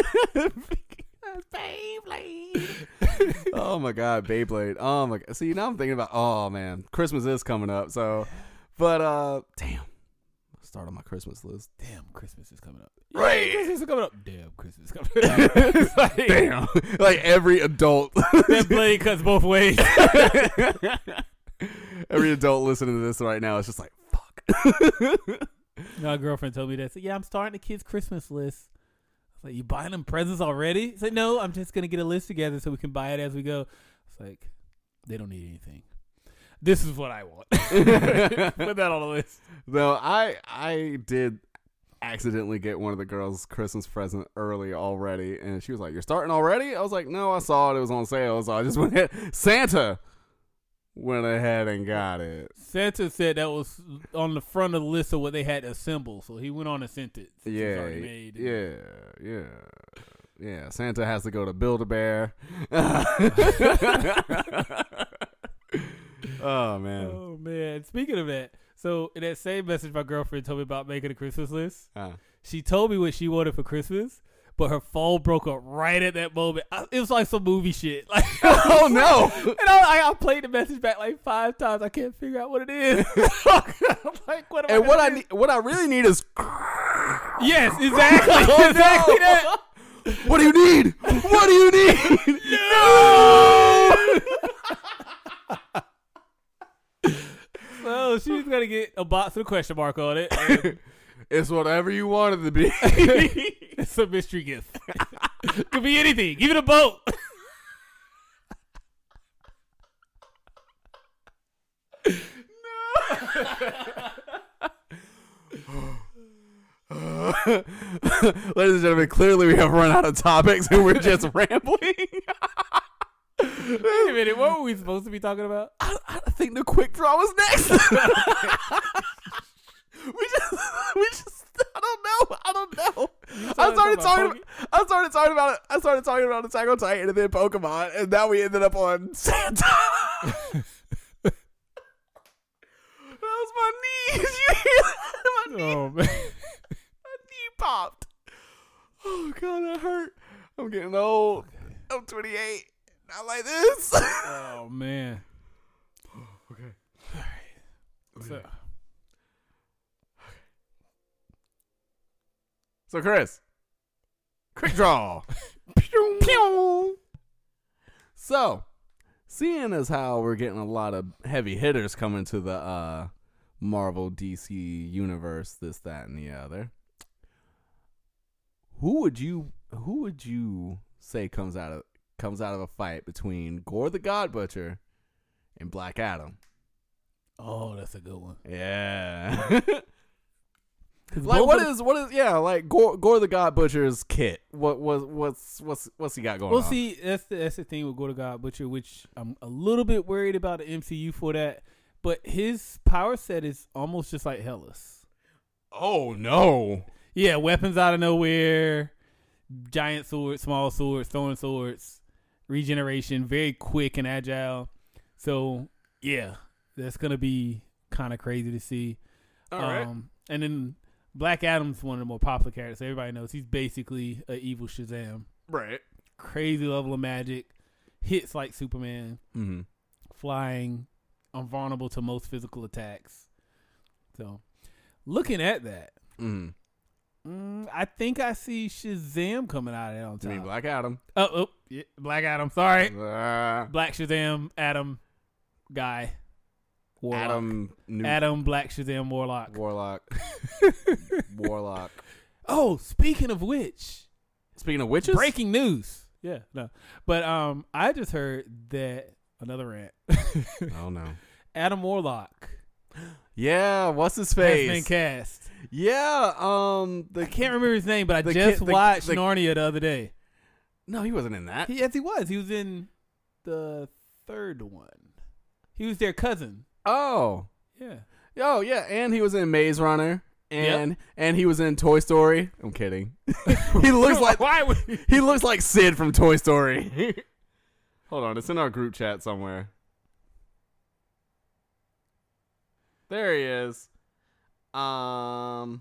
Beyblade.
Oh my god, Beyblade. Oh my god. See, now I'm thinking about, oh man, Christmas is coming up. So, but uh, damn, start on my Christmas list.
Damn, Christmas is coming up.
Right.
Yeah, Christmas is coming up. Damn, Christmas is coming up. It's like,
Damn, like every adult,
that blade cuts both ways.
every adult listening to this right now is just like, fuck.
My girlfriend told me that. So, yeah, I'm starting the kids' Christmas list. I was like, you buying them presents already? It's like, no, I'm just going to get a list together so we can buy it as we go. It's like, they don't need anything. This is what I want. Put that on the list.
Though I I did accidentally get one of the girls' Christmas present early already, and she was like, "You're starting already?" I was like, "No, I saw it. It was on sale, so I just went ahead." Santa went ahead and got it.
Santa said that was on the front of the list of what they had to assemble, so he went on and sent it. since it was
Yeah,
already made.
yeah, yeah, yeah. Santa has to go to Build-A-Bear. Oh man.
Oh man! Speaking of that, so in that same message, my girlfriend told me about making a Christmas list.
Uh,
She told me what she wanted for Christmas, but her phone broke up right at that moment. I, it was like some movie shit. Like,
oh no!
and I, I played the message back like five times. I can't figure out what it is. I'm like, what am
And
I
what
gonna
I
do?
need, what I really need is,
Yes, exactly,
Oh, no.
exactly that.
what do you need? What do you need? No!
So she's gonna get a box with a question mark on it. and
It's whatever you want it to be.
it's a mystery gift. Could be anything. Even a boat.
Ladies and gentlemen, clearly we have run out of topics and we're just rambling.
Wait a minute. What were we supposed to be talking about?
I, I think the quick draw was next. we just, we just, I don't know. I don't know. I started talking. I started talking about it. I started talking about Attack on Titan and then Pokemon, and now we ended up on Santa. That was my knees. You hear that? My knee,
Oh man.
my knee popped. Oh god, that hurt. I'm getting old. I'm twenty-eight. Not like this.
Oh man.
Okay.
All right. So,
So, Chris, quick draw. Pew, pew. So, seeing as how we're getting a lot of heavy hitters coming to the uh, Marvel D C universe, this, that, and the other, who would you who would you say comes out of comes out of a fight between Gore the God Butcher and Black Adam?
oh, that's a good one.
Yeah.
'Cause
Like
both
what
of-
is what is yeah like Gore, Gore the God Butcher's kit? What was what's what's what's he got going
Well,
on?
see, that's the that's the thing with Gore the God Butcher, which I'm a little bit worried about the M C U for that. But his power set is almost just like Hellas.
Oh no!
Yeah, weapons out of nowhere, giant swords, small swords, throwing swords, regeneration, very quick and agile. So yeah, that's gonna be kind of crazy to see.
All right.
Um, and then Black Adam's one of the more popular characters. Everybody knows he's basically an evil Shazam.
Right.
Crazy level of magic, hits like Superman,
Mm-hmm.
flying, invulnerable to most physical attacks. So, looking at that,
Mm-hmm.
mm, I think I see Shazam coming out of it on
I mean,
top.
Black Adam.
Oh, oh, yeah, Black Adam. Sorry,
Uh,
Black Shazam, Adam, guy, Warlock.
Adam. New-
Adam, Black Shazam, Warlock.
Warlock. Warlock.
Oh, speaking of which,
Speaking of witches.
breaking news. Yeah, no, but um, I just heard that another rant.
Oh no.
Adam Warlock
Yeah. What's his
has
face?
been cast.
Yeah. Um. The
I can't remember his name, but I
the
just
kid- the-
watched
the-
Narnia the other day.
No, he wasn't in that.
He, yes, he was. He was in the third one. He was their cousin.
Oh.
Yeah.
Oh yeah, and he was in Maze Runner, and and he was in Toy Story. I'm kidding. He looks like
Why would
he looks like Sid from Toy Story. Hold on, it's in our group chat somewhere. There he is. Um,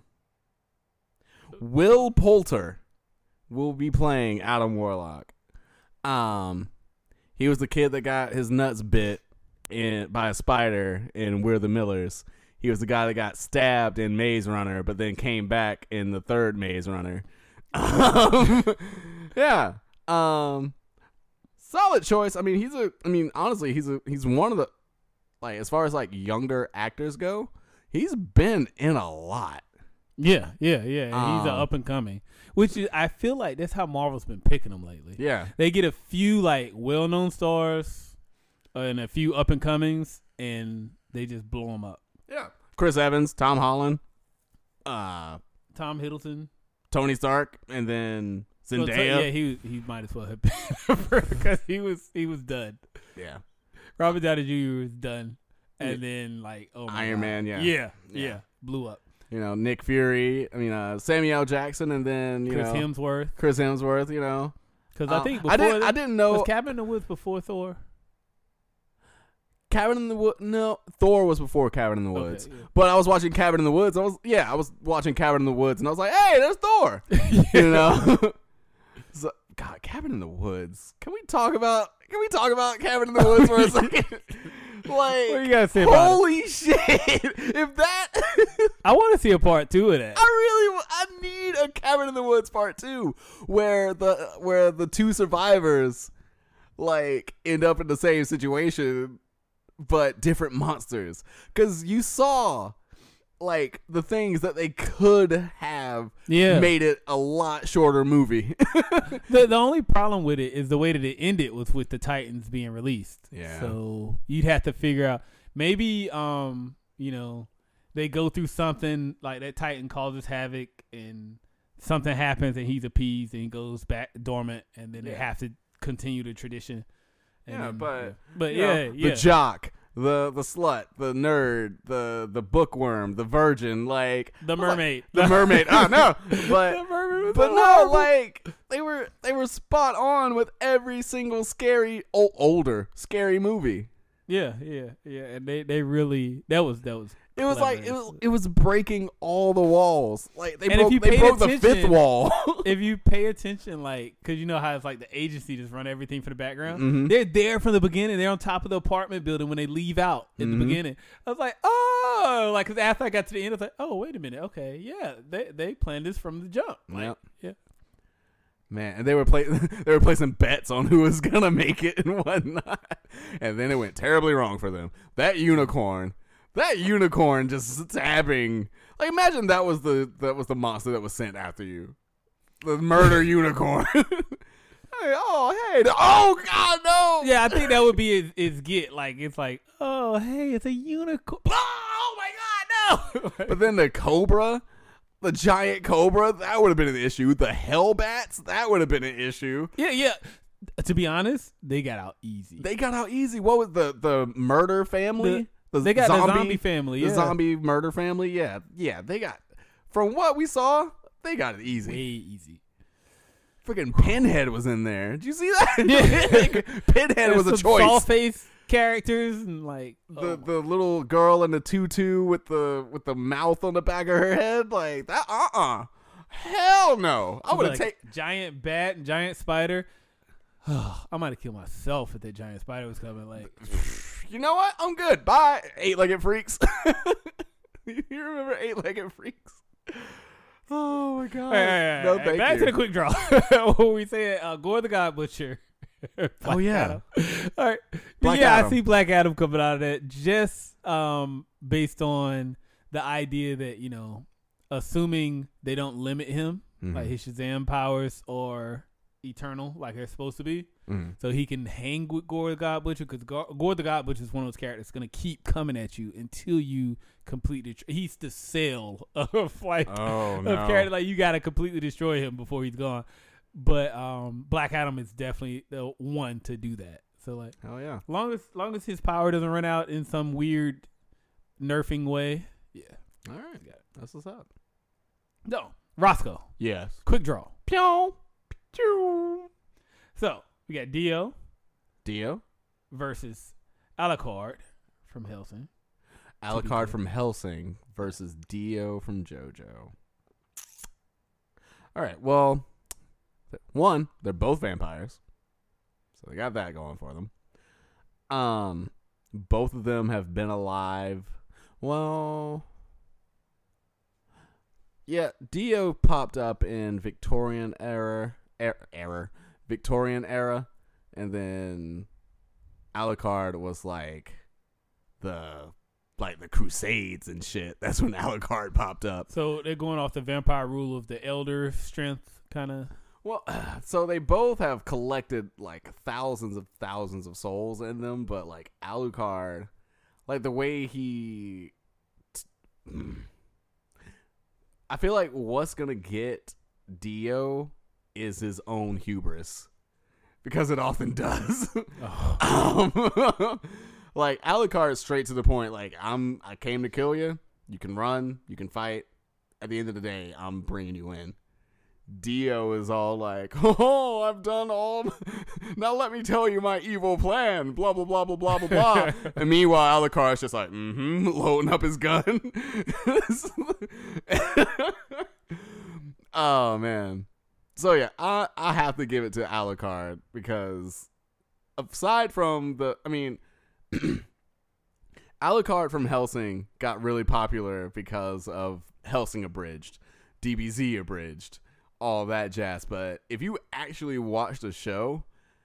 Will Poulter will be playing Adam Warlock. Um, he was the kid that got his nuts bit in by a spider in We're the Millers. He was the guy that got stabbed in Maze Runner, but then came back in the third Maze Runner. Um, yeah. Um, solid choice. I mean, he's a. I mean, honestly, he's a. He's one of the. Like, as far as like younger actors go, he's been in a lot.
Yeah, yeah, yeah. and he's an
Um,
up and coming. Which is, I feel like that's how Marvel's been picking him lately.
Yeah.
They get a few like well known stars uh, and a few up and comings, and they just blow them up.
Yeah. Chris Evans, Tom Holland, uh,
Tom Hiddleston.
Tony Stark, and then
Well, so-
Zendaya.
yeah, he he might as well have been because he was he was done.
yeah.
Robert Downey Junior was done, and then like oh my
Iron
God.
Man, yeah.
yeah, yeah,
Yeah.
blew up.
You know, Nick Fury. I mean, uh, Samuel L. Jackson, and then you
Chris
know
Hemsworth,
Chris Hemsworth. You know,
because
Uh,
I think before
I didn't.
that-
I didn't know
was Cabin in the Woods before Thor.
Cabin in the Woods. No, Thor was before Cabin in the Woods.
Okay, yeah.
But I was watching Cabin in the Woods. I was yeah, I was watching Cabin in the Woods, and I was like, hey, there's Thor. You know. So, God, Cabin in the Woods. Can we talk about? Can we talk about Cabin in the Woods for a second? Like,
What you gotta say about it?
holy shit! If that,
I want to see a part two of that.
I really, I need a Cabin in the Woods part two, where the where the two survivors, like, end up in the same situation, but different monsters. Because you saw, like, the things that they could have
Yeah.
made it a lot shorter movie.
The the only problem with it is the way that it ended was with the Titans being released.
Yeah.
So you'd have to figure out maybe um you know they go through something like that Titan causes havoc and something happens and he's appeased and he goes back dormant and then they
Yeah.
have to continue the tradition. And
Yeah,
then-
but,
but
You
yeah,
know,
yeah.
the jock, the the slut, the nerd, the the bookworm, the virgin, like
The mermaid.
the mermaid. I know, but
The mermaid was
but
so
no,
horrible.
like they were they were spot on with every single scary o- older scary movie.
Yeah, yeah, yeah. And they, they really that was that was
It was like it
clever.
was it was breaking all the walls. Like they
And if
broke
you
they
paid
broke the fifth
attention-
wall.
If you pay attention, like, because you know how it's like the agency just run everything from the background.
Mhm.
They're there from the beginning. They're on top of the apartment building when they leave out in
Mhm.
the beginning. I was like, oh, like, because after I got to the end, I was like, oh, wait a minute. Okay, yeah, they they planned this from the jump. Like,
Yep.
yeah.
Man, and they were play they were placing bets on who was gonna make it and whatnot, and then it went terribly wrong for them. That unicorn, that unicorn just stabbing. Like, imagine that was the that was the monster that was sent after you, the murder unicorn. Hey, oh hey, oh God no!
Yeah, I think that would be his, his get. Like, it's like, oh, hey, it's a unicorn. Oh, my God, no.
But then the cobra, the giant cobra, that would have been an issue. The hellbats, that would have been an issue.
yeah, yeah. To be honest, they got out easy.
They got out easy. What was the the murder family? The,
They got the zombie family,
The
yeah.
zombie murder family. Yeah, yeah. They got. From what we saw, they got it easy.
Way easy.
Freaking Pinhead was in there. Did you see that?
Yeah.
Pinhead was a
Some
choice.
Saw face. characters and like
The
oh,
the little girl in the tutu with the with the mouth on the back of her head, like that. Uh uh Hell no. I would have
like,
taken.
giant bat and giant spider. I might have killed myself if that giant spider was coming. Like,
You know what? I'm good. Bye, eight-legged freaks. You remember eight-legged freaks? Oh my god.
Hey, hey,
no,
hey,
thank
back
you.
to the quick draw. When we say uh, Gore the God Butcher. Black
Oh, yeah.
Adam. All right.
Black
yeah,
Adam.
I see Black Adam coming out of that just um, based on the idea that, you know, assuming they don't limit him,
Mhm.
like his Shazam powers are eternal, like they're supposed to be.
Mhm.
So he can hang with Gore the God Butcher because Gore the God Butcher is one of those characters that's going to keep coming at you until you completely. Tr- he's the cell of like
Oh
of
no.
character. Like you got to completely destroy him before he's gone. But um, Black Adam is definitely the one to do that. So like,
Hell yeah.
long as long as his power doesn't run out in some weird nerfing way, yeah.
All right. That's what's up.
No, Roscoe,
Yes.
quick draw.
Pew. Pew.
So we got Dio
Dio.
versus Alucard from Hellsing.
Alucard from Hellsing versus Dio from JoJo. All right. Well, one, they're both vampires, so they got that going for them. Um, both of them have been alive. Well, yeah, Dio popped up in Victorian era, er, era, Victorian era, and then Alucard was like the like the Crusades and shit. That's when Alucard popped up.
So they're going off the vampire rule of the elder strength, kind of.
Well, so they both have collected like thousands of thousands of souls in them, but like Alucard, like the way he, I feel like what's gonna get Dio is his own hubris, because it often does.
Oh.
um, like Alucard is straight to the point. Like I'm, I came to kill you. You can run, you can fight. At the end of the day, I'm bringing you in. Dio is all like, oh, I've done all. Now let me tell you my evil plan. Blah, blah, blah, blah, blah, blah, blah. And meanwhile, Alucard's just like, mm-hmm, loading up his gun. Oh, man. So, yeah, I, I have to give it to Alucard because aside from the, I mean, Alucard from Hellsing got really popular because of Hellsing Abridged, D B Z Abridged, all that jazz. But if you actually watch the show,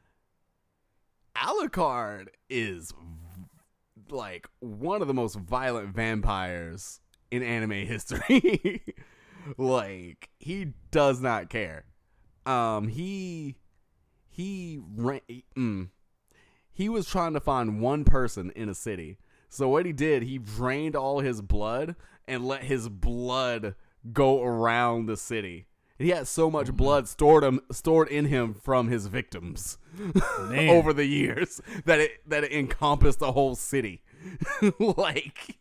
Alucard is like one of the most violent vampires in anime history. Like, he does not care. Um, he he ran, mm, he was trying to find one person in a city. So what he did, he drained all his blood and let his blood go around the city. He had so much blood stored him stored in him from his victims over the years that it that it encompassed the whole city. Like,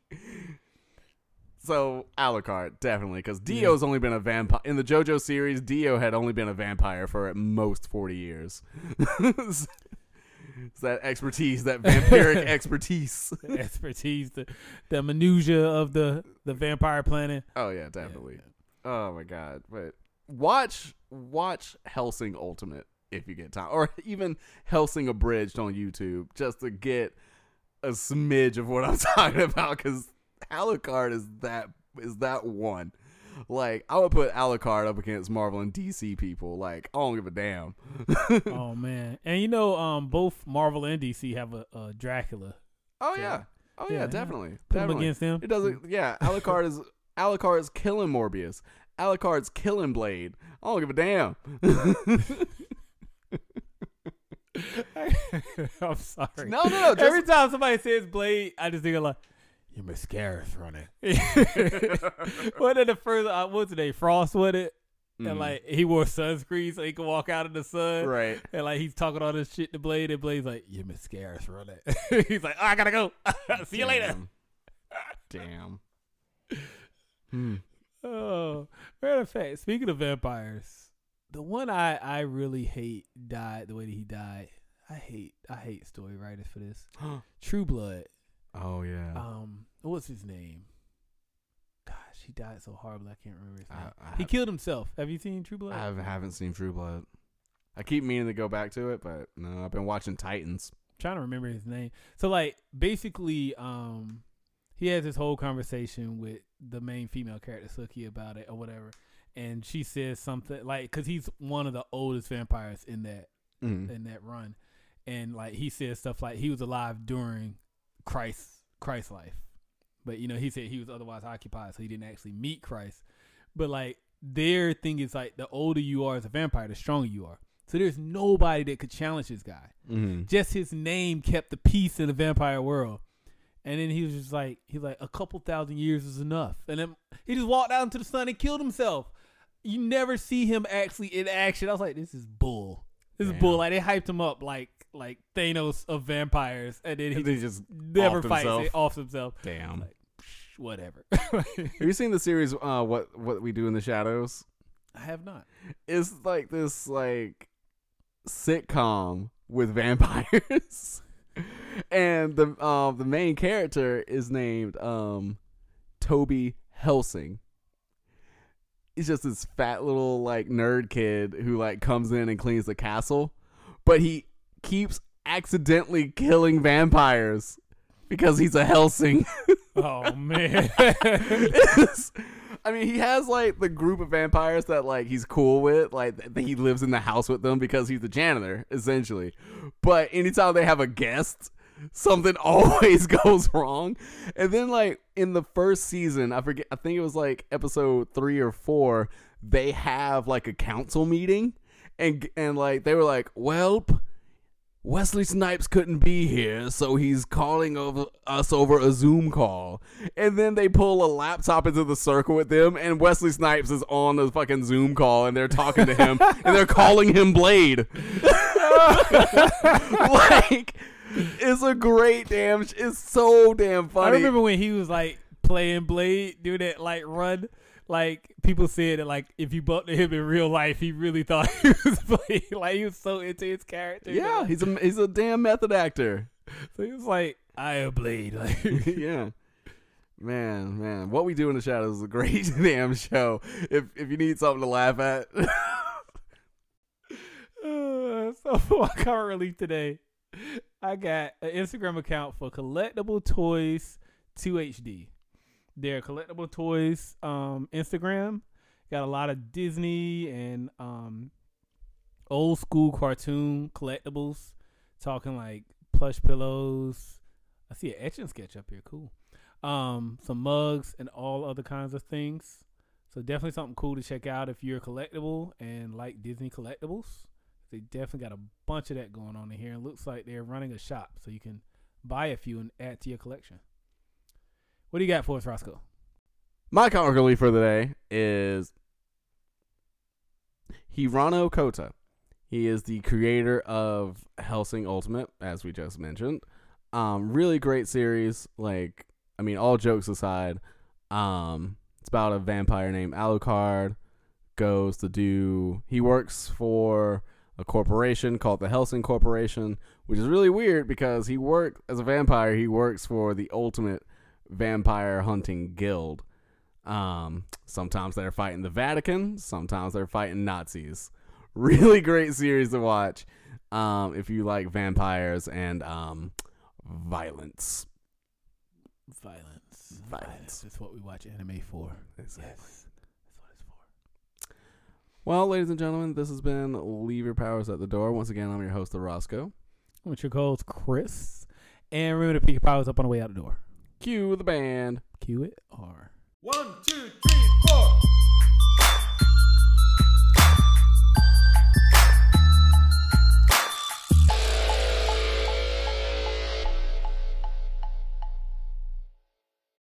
so Alucard definitely, because Dio's only been a vampire in the JoJo series. Dio had only been a vampire for at most forty years. It's that expertise, that vampiric expertise.
Expertise, the, the minutia of the, the vampire planet.
Oh yeah, definitely. Yeah. Oh my god! But watch watch Hellsing Ultimate if you get time, or even Hellsing Abridged on YouTube, just to get a smidge of what I'm talking about. Because Alucard is that is that one. Like, I would put Alucard up against Marvel and D C people. Like, I don't give a damn.
Oh man, and you know, um, both Marvel and D C have a, a Dracula.
Oh
So,
yeah. Oh yeah,
yeah,
definitely.
Put them
definitely.
against them.
It doesn't. Yeah, Alucard is Alucard is killing Morbius. Alucard's killing Blade. I don't give a damn.
I'm sorry.
No, no, no. Just,
Every time somebody says Blade, I just think of like, your mascara's running. What did the first, uh, what's the name? Frost with it?
Mm.
And like, he wore sunscreen so he could walk out in the sun.
Right.
And like, he's talking all this shit to Blade, and Blade's like, your mascara's running. He's like, oh, I gotta go. See you later.
Damn. Hmm.
Oh, matter of fact, speaking of vampires, the one I, I really hate died the way that he died. I hate I hate story writers for this. True Blood.
Oh yeah.
Um, what's his name? Gosh, he died so horribly. I can't remember his name.
I, I
he
have,
killed himself. Have you seen True Blood?
I have, haven't seen True Blood. I keep meaning to go back to it, but no, I've been watching Titans.
Trying to remember his name. So like basically, um, he has this whole conversation with the main female character Suki about it or whatever, and she says something like, because he's one of the oldest vampires in that
Mm.
in that run, and like he says stuff like he was alive during Christ Christ's life, but you know he said he was otherwise occupied, so he didn't actually meet Christ. But like their thing is like the older you are as a vampire, the stronger you are. So there's nobody that could challenge this guy.
Mm-hmm.
Just his name kept the peace in the vampire world. And then he was just like, he's like, a couple thousand years is enough. And then he just walked out into the sun and killed himself. You never see him actually in action. I was like, this is bull. This
Damn.
is bull. Like they hyped him up like like Thanos of vampires, and then he
And he just
never
offed
fights
himself.
it off himself.
Damn.
Like, psh, whatever.
Have you seen the series uh what what we do in the shadows?
I have not.
It's like this like sitcom with vampires. And the um the main character is named um Toby Helsing. He's just this fat little like nerd kid who like comes in and cleans the castle, but he keeps accidentally killing vampires because he's a Helsing.
Oh man.
It's- I mean, he has like the group of vampires that like he's cool with, like that he lives in the house with them because he's the janitor, essentially. But anytime they have a guest, something always goes wrong. And then like in the first season, I forget, I think it was like episode three or four, they have like a council meeting, and and like they were like, "Welp, Wesley Snipes couldn't be here, so he's calling over us over a Zoom call." And then they pull a laptop into the circle with them, and Wesley Snipes is on the fucking Zoom call, and they're talking to him, and they're calling him Blade. Like, it's a great damn. It's so damn funny.
I remember when he was like playing Blade, do that like run. Like people said that like if you bumped into him in real life, he really thought he was playing. Like he was so into his character.
Yeah, he's a he's a damn method actor.
So he was like, I am Blade. Like,
Yeah. Man, man, What We Do in the Shadows is a great damn show. If if you need something to laugh at.
uh, so for my current relief today, I got an Instagram account for Collectible Toys two H D. Their Collectible Toys um, Instagram got a lot of Disney and um, old school cartoon collectibles. Talking like plush pillows. I see an etch and sketch up here. Cool. Um, some mugs and all other kinds of things. So definitely something cool to check out if you're collectible and like Disney collectibles. They definitely got a bunch of that going on in here. It looks like they're running a shop, so you can buy a few and add to your collection. What do you got for us, Roscoe?
My comic relief for the day is Hirano Kota. He is the creator of Hellsing Ultimate, as we just mentioned. Um, really great series. Like, I mean, all jokes aside, um, it's about a vampire named Alucard. Goes to do. He works for a corporation called the Hellsing Corporation, which is really weird because he worked as a vampire. He works for the Ultimate Vampire Hunting Guild. Um, sometimes they're fighting the Vatican. Sometimes they're fighting Nazis. Really great series to watch. Um, if you like vampires and um, violence.
Violence.
Violence.
That's what we watch anime for.
Exactly.
Yes. That's what it's for.
Well, ladies and gentlemen, this has been Leave Your Powers at the Door. Once again, I'm your host, the Roscoe.
I'm with your co-host, Chris. And remember to pick your powers up on the way out the door.
Cue the band.
Cue it or.
One, two, three, four.